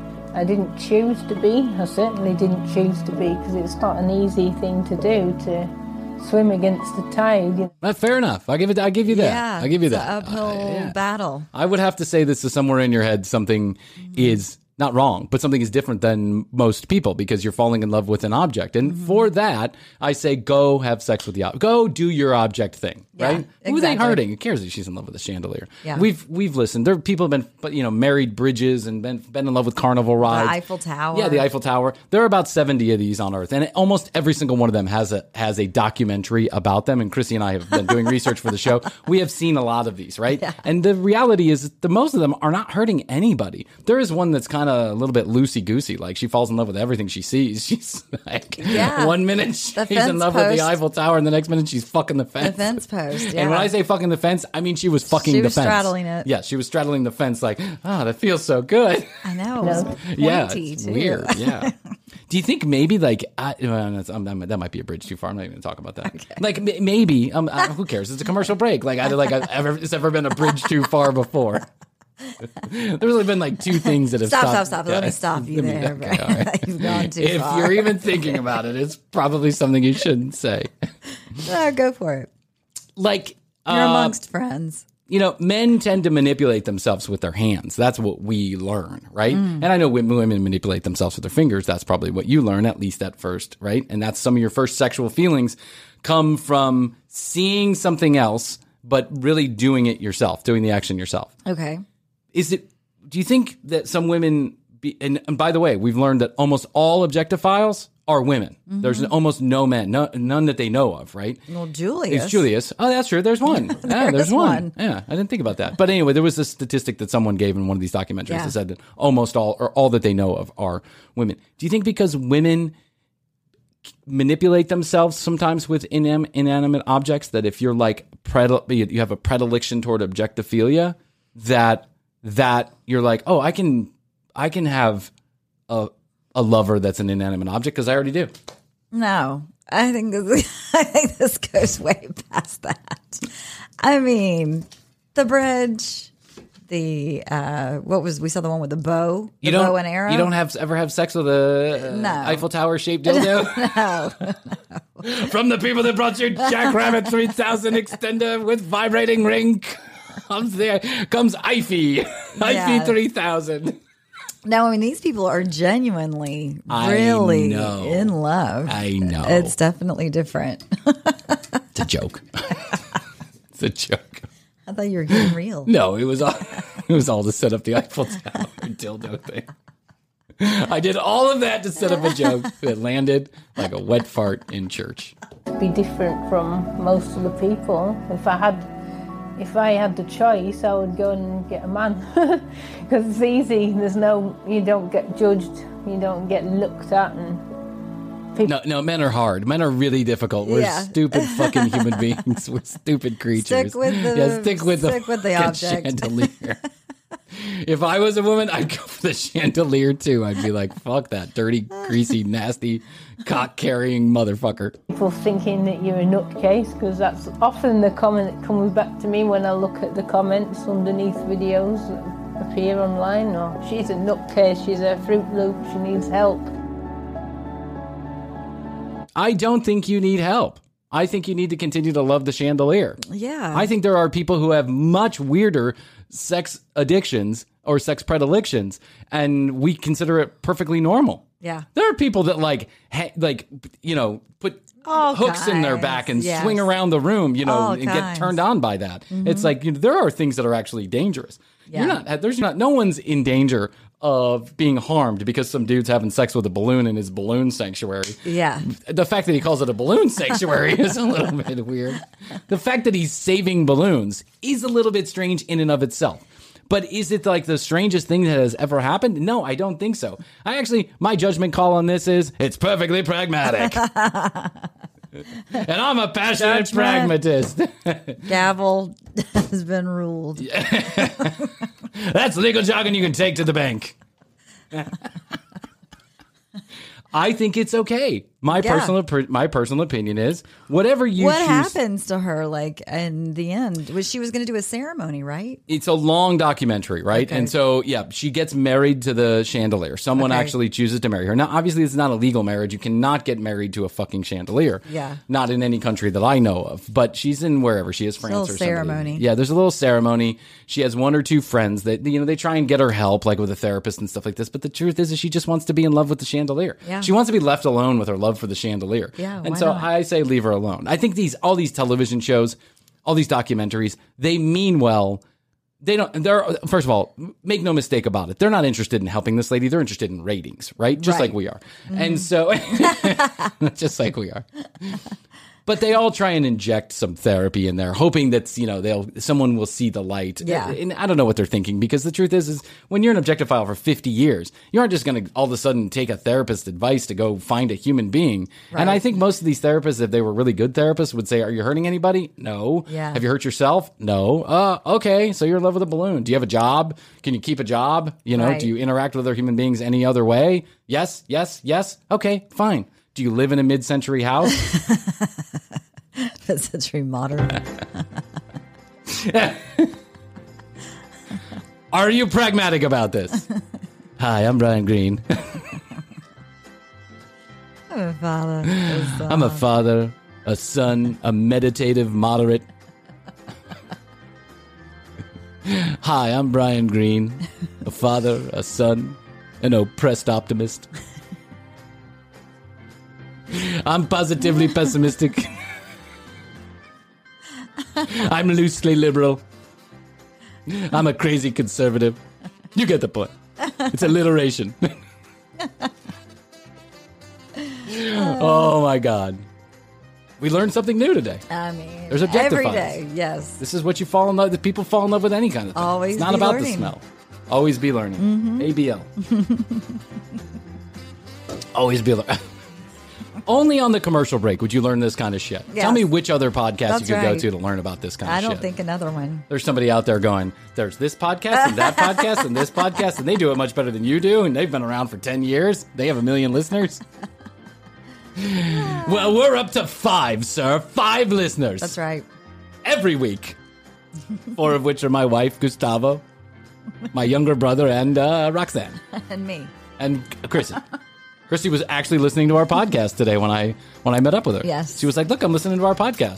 [SPEAKER 10] I didn't choose to be. I certainly didn't choose to be, because it's not an easy thing to do, to swim against the tide. You know?
[SPEAKER 5] Uh, fair enough. I give it. I give you that.
[SPEAKER 6] Yeah,
[SPEAKER 5] I give you
[SPEAKER 6] it's
[SPEAKER 5] that.
[SPEAKER 6] an uphill
[SPEAKER 5] Uh, yeah.
[SPEAKER 6] battle.
[SPEAKER 5] I would have to say this is somewhere in your head. Something is not wrong, but something is different than most people because you're falling in love with an object. And
[SPEAKER 6] Mm-hmm.
[SPEAKER 5] for that, I say go have sex with the object. Go do your object thing,
[SPEAKER 6] Yeah,
[SPEAKER 5] right? Who's ain't
[SPEAKER 6] exactly.
[SPEAKER 5] hurting? Who cares if she's in love with a chandelier?
[SPEAKER 6] Yeah.
[SPEAKER 5] We've we've listened. There are people who've been, but you know, married bridges and been been in love with carnival rides.
[SPEAKER 6] Eiffel Tower.
[SPEAKER 5] Yeah, the Eiffel Tower. There are about seventy of these on Earth, and almost every single one of them has a has a documentary about them. And Chrissy and I have been doing research for the show. We have seen a lot of these, right?
[SPEAKER 6] Yeah.
[SPEAKER 5] And the reality is that most of them are not hurting anybody. There is one that's kind of a little bit loosey goosey, like she falls in love with everything she sees. She's like,
[SPEAKER 6] Yeah.
[SPEAKER 5] one minute she's
[SPEAKER 6] The
[SPEAKER 5] in
[SPEAKER 6] fence
[SPEAKER 5] love with the
[SPEAKER 6] post.
[SPEAKER 5] Eiffel Tower, and the next minute she's fucking the fence.
[SPEAKER 6] The fence post, yeah.
[SPEAKER 5] And when I say fucking the fence, I mean she was fucking
[SPEAKER 6] She
[SPEAKER 5] the
[SPEAKER 6] was
[SPEAKER 5] fence.
[SPEAKER 6] straddling it.
[SPEAKER 5] Yeah, she was straddling the fence, like, ah, that feels so good.
[SPEAKER 6] I know. It was pointy,
[SPEAKER 5] Yeah, it's
[SPEAKER 6] too.
[SPEAKER 5] weird. Yeah. Do you think maybe like I, well, that's, um, that might be a bridge too far? I'm not even going to talk about that. Okay. Like m- maybe um, uh, who cares? It's a commercial break. Like I like I've ever it's ever been a bridge too far before. There's only been like two things that have
[SPEAKER 6] Stop,
[SPEAKER 5] stopped.
[SPEAKER 6] stop, stop. Let me stop you
[SPEAKER 5] Let me-
[SPEAKER 6] there.
[SPEAKER 5] okay, all right.
[SPEAKER 6] You've gone too
[SPEAKER 5] If
[SPEAKER 6] far.
[SPEAKER 5] you're even thinking about it, it's probably something you shouldn't say.
[SPEAKER 6] No, go for it.
[SPEAKER 5] Like
[SPEAKER 6] You're
[SPEAKER 5] uh,
[SPEAKER 6] amongst friends.
[SPEAKER 5] you know, men tend to manipulate themselves with their hands. That's what we learn, right? And I know women, women manipulate themselves with their fingers. That's probably what you learn, at least at first, right? And that's some of your first sexual feelings come from seeing something else, but really doing it yourself, doing the action yourself.
[SPEAKER 6] Okay.
[SPEAKER 5] Is it, do you think that some women, be, and, and by the way, we've learned that almost all objectophiles are women.
[SPEAKER 6] Mm-hmm.
[SPEAKER 5] There's almost no men, no, none that they know of, right?
[SPEAKER 6] Well, Julius.
[SPEAKER 5] It's Julius. Oh, that's true. There's one. Yeah,
[SPEAKER 6] There
[SPEAKER 5] there's
[SPEAKER 6] is
[SPEAKER 5] one.
[SPEAKER 6] one.
[SPEAKER 5] Yeah, I didn't think about that. But anyway, there was a statistic that someone gave in one of these documentaries
[SPEAKER 6] Yeah.
[SPEAKER 5] that said that almost all, or all that they know of, are women. Do you think because women manipulate themselves sometimes with inan- inanimate objects, that if you're like predil- you have a predilection toward objectophilia, that that you're like, oh, I can I can have a a lover that's an inanimate object because I already do.
[SPEAKER 6] No, I think this, I think this goes way past that. I mean, the bridge, the uh, what was we saw the one with the bow, the
[SPEAKER 5] You don't
[SPEAKER 6] bow and arrow.
[SPEAKER 5] You don't have ever have sex with a uh,
[SPEAKER 6] No.
[SPEAKER 5] Eiffel Tower shaped dildo.
[SPEAKER 6] no.
[SPEAKER 5] From the people that brought you Jackrabbit three thousand extender with vibrating ring comes there comes Ivy Ivy
[SPEAKER 6] Yeah.
[SPEAKER 5] three thousand.
[SPEAKER 6] No, I mean these people are genuinely,
[SPEAKER 5] I
[SPEAKER 6] really
[SPEAKER 5] know.
[SPEAKER 6] in love.
[SPEAKER 5] I know.
[SPEAKER 6] It's definitely different.
[SPEAKER 5] It's a joke. It's a joke.
[SPEAKER 6] I thought you were getting real.
[SPEAKER 5] No, it was all it was all to set up the Eiffel Tower dildo thing. I did all of that to set up a joke that landed like a wet fart in church.
[SPEAKER 10] Be different from most of the people. If I had, if I had the choice, I would go and get a man because it's easy. There's no, you don't get judged, you don't get looked at, and people.
[SPEAKER 5] No, no, men are hard. Men are really difficult. We're
[SPEAKER 6] Yeah.
[SPEAKER 5] stupid fucking human beings. We're stupid creatures.
[SPEAKER 6] Stick with the-
[SPEAKER 5] yeah, stick with the,
[SPEAKER 6] stick with the
[SPEAKER 5] fucking
[SPEAKER 6] object.
[SPEAKER 5] chandelier. If I was a woman, I'd go for the chandelier too. I'd be like, fuck that dirty, greasy, nasty, cock-carrying motherfucker.
[SPEAKER 10] People thinking that you're a nutcase, because that's often the comment that comes back to me when I look at the comments underneath videos that appear online. Or she's a nutcase, she's a Fruit Loop, she needs help.
[SPEAKER 5] I don't think you need help. I think you need to continue to love the chandelier.
[SPEAKER 6] Yeah.
[SPEAKER 5] I think there are people who have much weirder sex addictions or sex predilections, and we consider it perfectly normal.
[SPEAKER 6] Yeah.
[SPEAKER 5] There are people that like, ha- like you know, put
[SPEAKER 6] All
[SPEAKER 5] hooks in their
[SPEAKER 6] kinds,
[SPEAKER 5] back and
[SPEAKER 6] yes.
[SPEAKER 5] swing around the room, you know,
[SPEAKER 6] All
[SPEAKER 5] and get
[SPEAKER 6] kinds.
[SPEAKER 5] turned on by that. It's like you know, there are things that are actually dangerous.
[SPEAKER 6] Yeah.
[SPEAKER 5] You're not. There's not. No one's in danger of being harmed because some dude's having sex with a balloon in his balloon sanctuary.
[SPEAKER 6] Yeah.
[SPEAKER 5] The fact that he calls it a balloon sanctuary is a little bit weird. The fact that he's saving balloons is a little bit strange in and of itself. But is it like the strangest thing that has ever happened? No, I don't think so. I actually, my judgment call on this is it's perfectly pragmatic. And I'm a passionate
[SPEAKER 6] Judgment.
[SPEAKER 5] pragmatist.
[SPEAKER 6] Gavel has been ruled.
[SPEAKER 5] That's legal jargon you can take to the bank. I think it's okay. My
[SPEAKER 6] Yeah.
[SPEAKER 5] personal my personal opinion is whatever you
[SPEAKER 6] What
[SPEAKER 5] choose.
[SPEAKER 6] happens to her, like, in the end? Was she was going to do a ceremony, right?
[SPEAKER 5] It's a long documentary, right?
[SPEAKER 6] Okay.
[SPEAKER 5] And so, yeah, she gets married to the chandelier. Someone
[SPEAKER 6] Okay.
[SPEAKER 5] actually chooses to marry her. Now, obviously, it's not a legal marriage. You cannot get married to a fucking chandelier.
[SPEAKER 6] Yeah.
[SPEAKER 5] Not in any country that I know of. But she's in wherever she is, France
[SPEAKER 6] little
[SPEAKER 5] or somebody.
[SPEAKER 6] ceremony.
[SPEAKER 5] Yeah, there's a little ceremony. She has one or two friends that, you know, they try and get her help, like with a therapist and stuff like this. But the truth is, is she just wants to be in love with the chandelier.
[SPEAKER 6] Yeah.
[SPEAKER 5] She wants to be left alone with her love for the chandelier.
[SPEAKER 6] Yeah,
[SPEAKER 5] And
[SPEAKER 6] why
[SPEAKER 5] so
[SPEAKER 6] not?
[SPEAKER 5] I say leave her alone. I think these all these television shows, all these documentaries, they mean well. They don't, they're, first of all, make no mistake about it. They're not interested in helping this lady. They're interested in ratings, right? Just
[SPEAKER 6] Right.
[SPEAKER 5] like we are.
[SPEAKER 6] Mm-hmm.
[SPEAKER 5] And so, just like we are. But they all try and inject some therapy in there, hoping that, you know, they'll, someone will see the light.
[SPEAKER 6] Yeah.
[SPEAKER 5] And I don't know what they're thinking, because the truth is, is when you're an objectophile for fifty years, you aren't just going to all of a sudden take a therapist's advice to go find a human being. And I
[SPEAKER 6] Right.
[SPEAKER 5] think most of these therapists, if they were really good therapists, would say, are you hurting anybody? No.
[SPEAKER 6] Yeah.
[SPEAKER 5] Have you hurt yourself? No. Uh, okay. So you're in love with a balloon. Do you have a job? Can you keep a job? You know,
[SPEAKER 6] Right.
[SPEAKER 5] do you interact with other human beings any other way? Yes, yes, yes. Okay, fine. Do you live in a mid-century house?
[SPEAKER 6] Mid-century modern.
[SPEAKER 5] Are you pragmatic about this? Hi, I'm Brian Green.
[SPEAKER 6] I'm a father. a son.
[SPEAKER 5] I'm a father, a son, a meditative moderate. Hi, I'm Brian Green, a father, a son, an oppressed optimist. I'm positively pessimistic. I'm loosely liberal. I'm a crazy conservative. You get the point. It's alliteration. Oh my God. We learned something new today.
[SPEAKER 6] I mean,
[SPEAKER 5] There's
[SPEAKER 6] every
[SPEAKER 5] objectifiers.
[SPEAKER 6] day, yes.
[SPEAKER 5] This is what you fall in love with. People fall in love with any kind of thing.
[SPEAKER 6] Always
[SPEAKER 5] It's not
[SPEAKER 6] be
[SPEAKER 5] about
[SPEAKER 6] learning.
[SPEAKER 5] the smell. Always be learning.
[SPEAKER 6] Mm-hmm.
[SPEAKER 5] A B L. Always be learning. Only on the commercial break would you learn this kind of shit.
[SPEAKER 6] Yes.
[SPEAKER 5] Tell me which other podcast
[SPEAKER 6] That's
[SPEAKER 5] you could go
[SPEAKER 6] right.
[SPEAKER 5] to to learn about this kind of
[SPEAKER 6] I
[SPEAKER 5] shit.
[SPEAKER 6] don't think another one.
[SPEAKER 5] There's somebody out there going, there's this podcast and that podcast and this podcast, and they do it much better than you do, and they've been around for ten years. They have a million listeners. Well, we're up to five, sir. Five listeners.
[SPEAKER 6] That's right.
[SPEAKER 5] Every week. Four of which are my wife, Gustavo, my younger brother, and uh, Roxanne,
[SPEAKER 6] And me.
[SPEAKER 5] and Chrissy. Chrissy was actually listening to our podcast today when I when I met up with her.
[SPEAKER 6] Yes.
[SPEAKER 5] She was like, look, I'm listening to our podcast.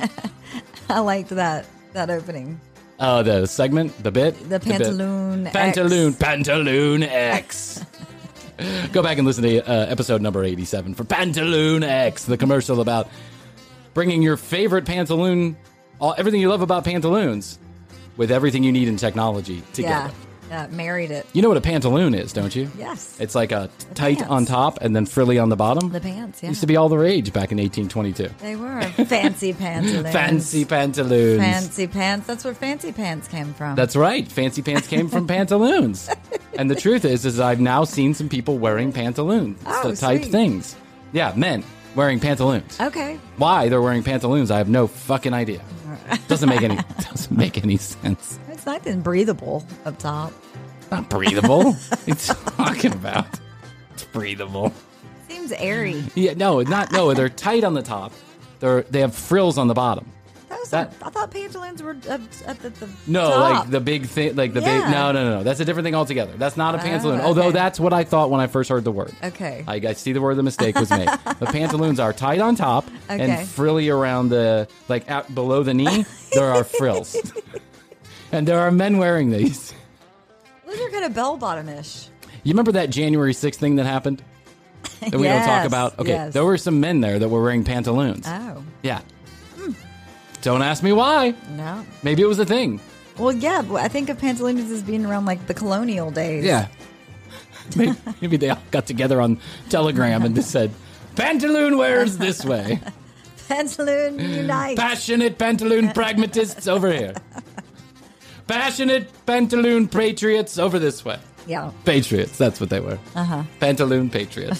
[SPEAKER 6] I liked that that opening.
[SPEAKER 5] Oh, the segment, the bit?
[SPEAKER 6] The
[SPEAKER 5] bit.
[SPEAKER 6] Pantaloon X.
[SPEAKER 5] Pantaloon, Pantaloon X. Go back and listen to uh, episode number eighty-seven for Pantaloon X, the commercial about bringing your favorite pantaloon, all, everything you love about pantaloons, with everything you need in technology together.
[SPEAKER 6] Yeah. Yeah, married it.
[SPEAKER 5] You know what a pantaloon is, don't you?
[SPEAKER 6] Yes.
[SPEAKER 5] It's like a tight
[SPEAKER 6] pants.
[SPEAKER 5] on top and then frilly on the bottom.
[SPEAKER 6] The pants, yeah.
[SPEAKER 5] Used to be all the rage back in eighteen twenty-two.
[SPEAKER 6] They were fancy pantaloons.
[SPEAKER 5] Fancy pantaloons.
[SPEAKER 6] Fancy pants. That's where fancy pants came from.
[SPEAKER 5] That's right. Fancy pants came from pantaloons. And the truth is, is I've now seen some people wearing pantaloons
[SPEAKER 6] Oh,
[SPEAKER 5] type
[SPEAKER 6] sweet.
[SPEAKER 5] things. Yeah, men wearing pantaloons.
[SPEAKER 6] okay.
[SPEAKER 5] Why they're wearing pantaloons, I have no fucking idea. Doesn't make any doesn't make any sense.
[SPEAKER 6] It's nice and breathable up top.
[SPEAKER 5] Not breathable. What are you talking about? It's breathable.
[SPEAKER 6] Seems airy.
[SPEAKER 5] Yeah, no, not no. They're tight on the top. They're they have frills on the bottom.
[SPEAKER 6] That was
[SPEAKER 5] That-
[SPEAKER 6] I thought pantaloons were up, up at the
[SPEAKER 5] No,
[SPEAKER 6] top.
[SPEAKER 5] like the big thing, like the big.
[SPEAKER 6] Yeah.
[SPEAKER 5] No, no, no, no. That's a different thing altogether. That's not a
[SPEAKER 6] Oh,
[SPEAKER 5] pantaloon.
[SPEAKER 6] okay.
[SPEAKER 5] Although that's what I thought when I first heard the word.
[SPEAKER 6] Okay.
[SPEAKER 5] I, I see the word the mistake was made. The pantaloons are tight on top
[SPEAKER 6] Okay.
[SPEAKER 5] and frilly around the like out below the knee. There are frills, and there are men wearing these.
[SPEAKER 6] Those are kind of bell bottom-ish.
[SPEAKER 5] You remember that January sixth thing that happened that we don't talk
[SPEAKER 6] Yes,
[SPEAKER 5] about? Okay,
[SPEAKER 6] yes.
[SPEAKER 5] there were some men there that were wearing pantaloons.
[SPEAKER 6] Oh.
[SPEAKER 5] Yeah. Don't ask me why.
[SPEAKER 6] No.
[SPEAKER 5] Maybe it was a thing.
[SPEAKER 6] Well, yeah, but I think of pantaloons as being around like the colonial days.
[SPEAKER 5] Yeah. Maybe, maybe they all got together on Telegram and just said, "Pantaloon wears this way.
[SPEAKER 6] Pantaloon unite.
[SPEAKER 5] Passionate pantaloon pragmatists over here. Passionate Pantaloon Patriots over this way.
[SPEAKER 6] Yeah.
[SPEAKER 5] Patriots, that's what they were.
[SPEAKER 6] Uh-huh.
[SPEAKER 5] Pantaloon Patriots.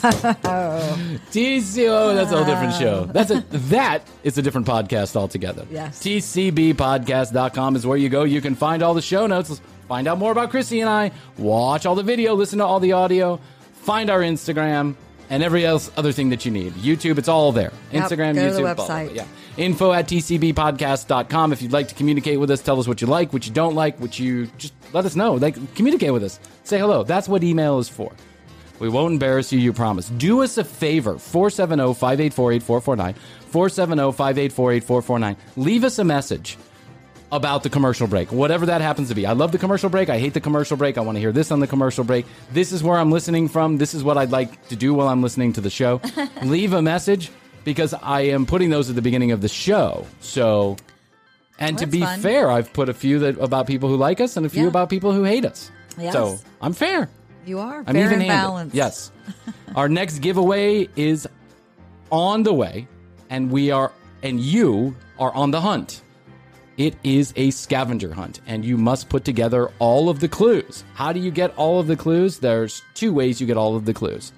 [SPEAKER 5] T C O, that's a whole different show. That's a that is a different podcast altogether.
[SPEAKER 6] Yes.
[SPEAKER 5] T C B podcast dot com is where you go. You can find all the show notes, find out more about Chrissy and I, watch all the video, listen to all the audio, find our Instagram, and every else other thing that you need. YouTube, it's all there.
[SPEAKER 6] Yep,
[SPEAKER 5] Instagram,
[SPEAKER 6] go
[SPEAKER 5] YouTube,
[SPEAKER 6] to the
[SPEAKER 5] all
[SPEAKER 6] website.
[SPEAKER 5] of it, yeah. Info at T C B podcast dot com. If you'd like to communicate with us, tell us what you like, what you don't like, what you just let us know. Like, communicate with us. Say hello. That's what email is for. We won't embarrass you, you promise. Do us a favor. four seven zero, five eight four, eight four four nine. four seven zero, five eight four, eight four four nine. Leave us a message about the commercial break, whatever that happens to be. I love the commercial break. I hate the commercial break. I want to hear this on the commercial break. This is where I'm listening from. This is what I'd like to do while I'm listening to the show. Leave a message, because I am putting those at the beginning of the show. So, and
[SPEAKER 6] Well,
[SPEAKER 5] to be
[SPEAKER 6] that's fun.
[SPEAKER 5] fair, I've put a few that about people who like us and a few
[SPEAKER 6] Yeah.
[SPEAKER 5] about people who hate us.
[SPEAKER 6] Yes.
[SPEAKER 5] So I'm fair.
[SPEAKER 6] You are
[SPEAKER 5] I'm
[SPEAKER 6] fair
[SPEAKER 5] even
[SPEAKER 6] and balanced.
[SPEAKER 5] Yes. Our next giveaway is on the way, and we are, and you are on the hunt. It is a scavenger hunt, and you must put together all of the clues. How do you get all of the clues? There's two ways you get all of the clues.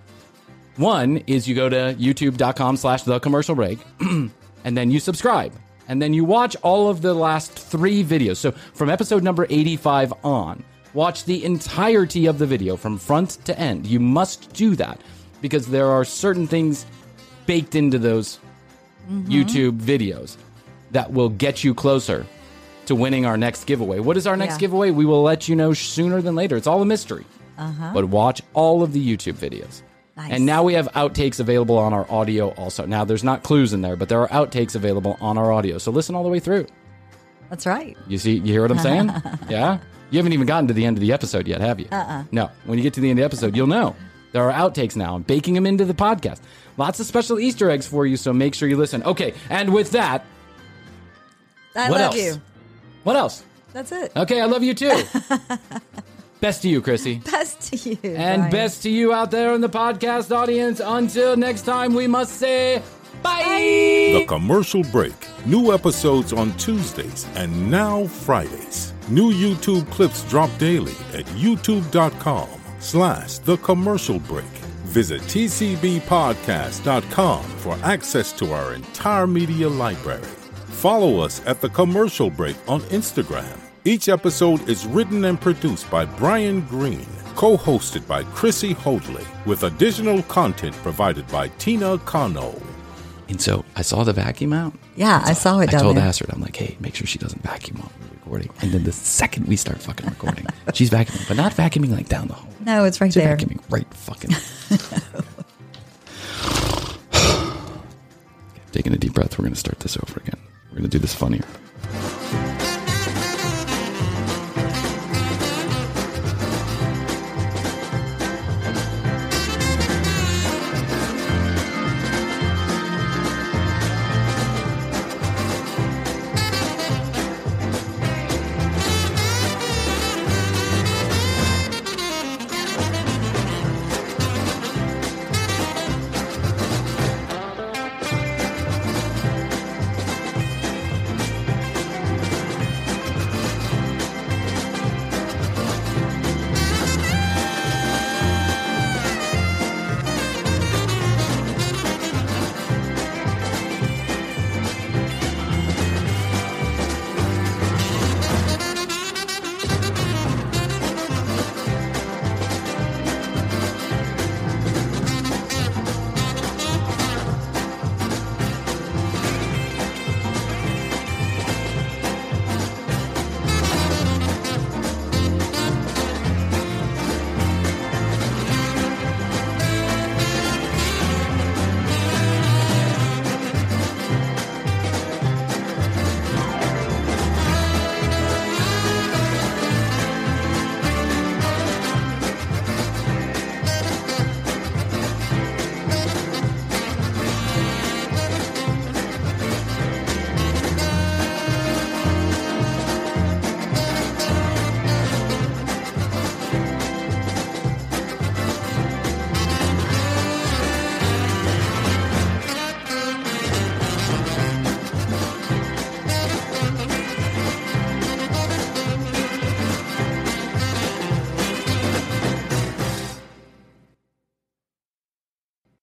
[SPEAKER 5] One is you go to youtube.com slash the commercial break, and then you subscribe. And then you watch all of the last three videos. So from episode number eighty-five on, watch the entirety of the video from front to end. You must do that because there are certain things baked into those
[SPEAKER 6] Mm-hmm.
[SPEAKER 5] YouTube videos that will get you closer to winning our next giveaway. What is our next
[SPEAKER 6] Yeah.
[SPEAKER 5] giveaway? We will let you know sooner than later. It's all a mystery.
[SPEAKER 6] Uh-huh.
[SPEAKER 5] But watch all of the YouTube videos.
[SPEAKER 6] Nice.
[SPEAKER 5] And now we have outtakes available on our audio also. Now, there's not clues in there, but there are outtakes available on our audio. So listen all the way through.
[SPEAKER 6] That's right.
[SPEAKER 5] You see, you hear what I'm saying? Yeah? You haven't even gotten to the end of the episode yet, have you?
[SPEAKER 6] Uh-uh.
[SPEAKER 5] No. When you get to the end of the episode, you'll know. There are outtakes now. I'm baking them into the podcast. Lots of special Easter eggs for you, so make sure you listen. Okay, and with that,
[SPEAKER 6] I
[SPEAKER 5] what
[SPEAKER 6] love
[SPEAKER 5] else?
[SPEAKER 6] you.
[SPEAKER 5] What else?
[SPEAKER 6] That's it.
[SPEAKER 5] Okay, I love you too. Best to you, Chrissy.
[SPEAKER 6] Best to you.
[SPEAKER 5] And
[SPEAKER 6] Brian.
[SPEAKER 5] best to you out there in the podcast audience. Until next time, we must say bye.
[SPEAKER 4] The Commercial Break. New episodes on Tuesdays and now Fridays. New YouTube clips drop daily at youtube.com slash The Commercial Break. Visit T C B podcast dot com for access to our entire media library. Follow us at The Commercial Break on Instagram. Each episode is written and produced by Brian Green, co-hosted by Chrissy Hoadley, with additional content provided by Tina Cano.
[SPEAKER 5] And so I saw the vacuum out.
[SPEAKER 6] Yeah, I saw it
[SPEAKER 5] I
[SPEAKER 6] down
[SPEAKER 5] told
[SPEAKER 6] there.
[SPEAKER 5] Astrid, I'm like, hey, make sure she doesn't vacuum while we're recording. And then the second we start fucking recording, she's vacuuming, but not vacuuming like down the hall.
[SPEAKER 6] No, it's right
[SPEAKER 5] She's
[SPEAKER 6] there.
[SPEAKER 5] vacuuming right fucking. Taking a deep breath. We're going to start this over again. We're going to do this funnier.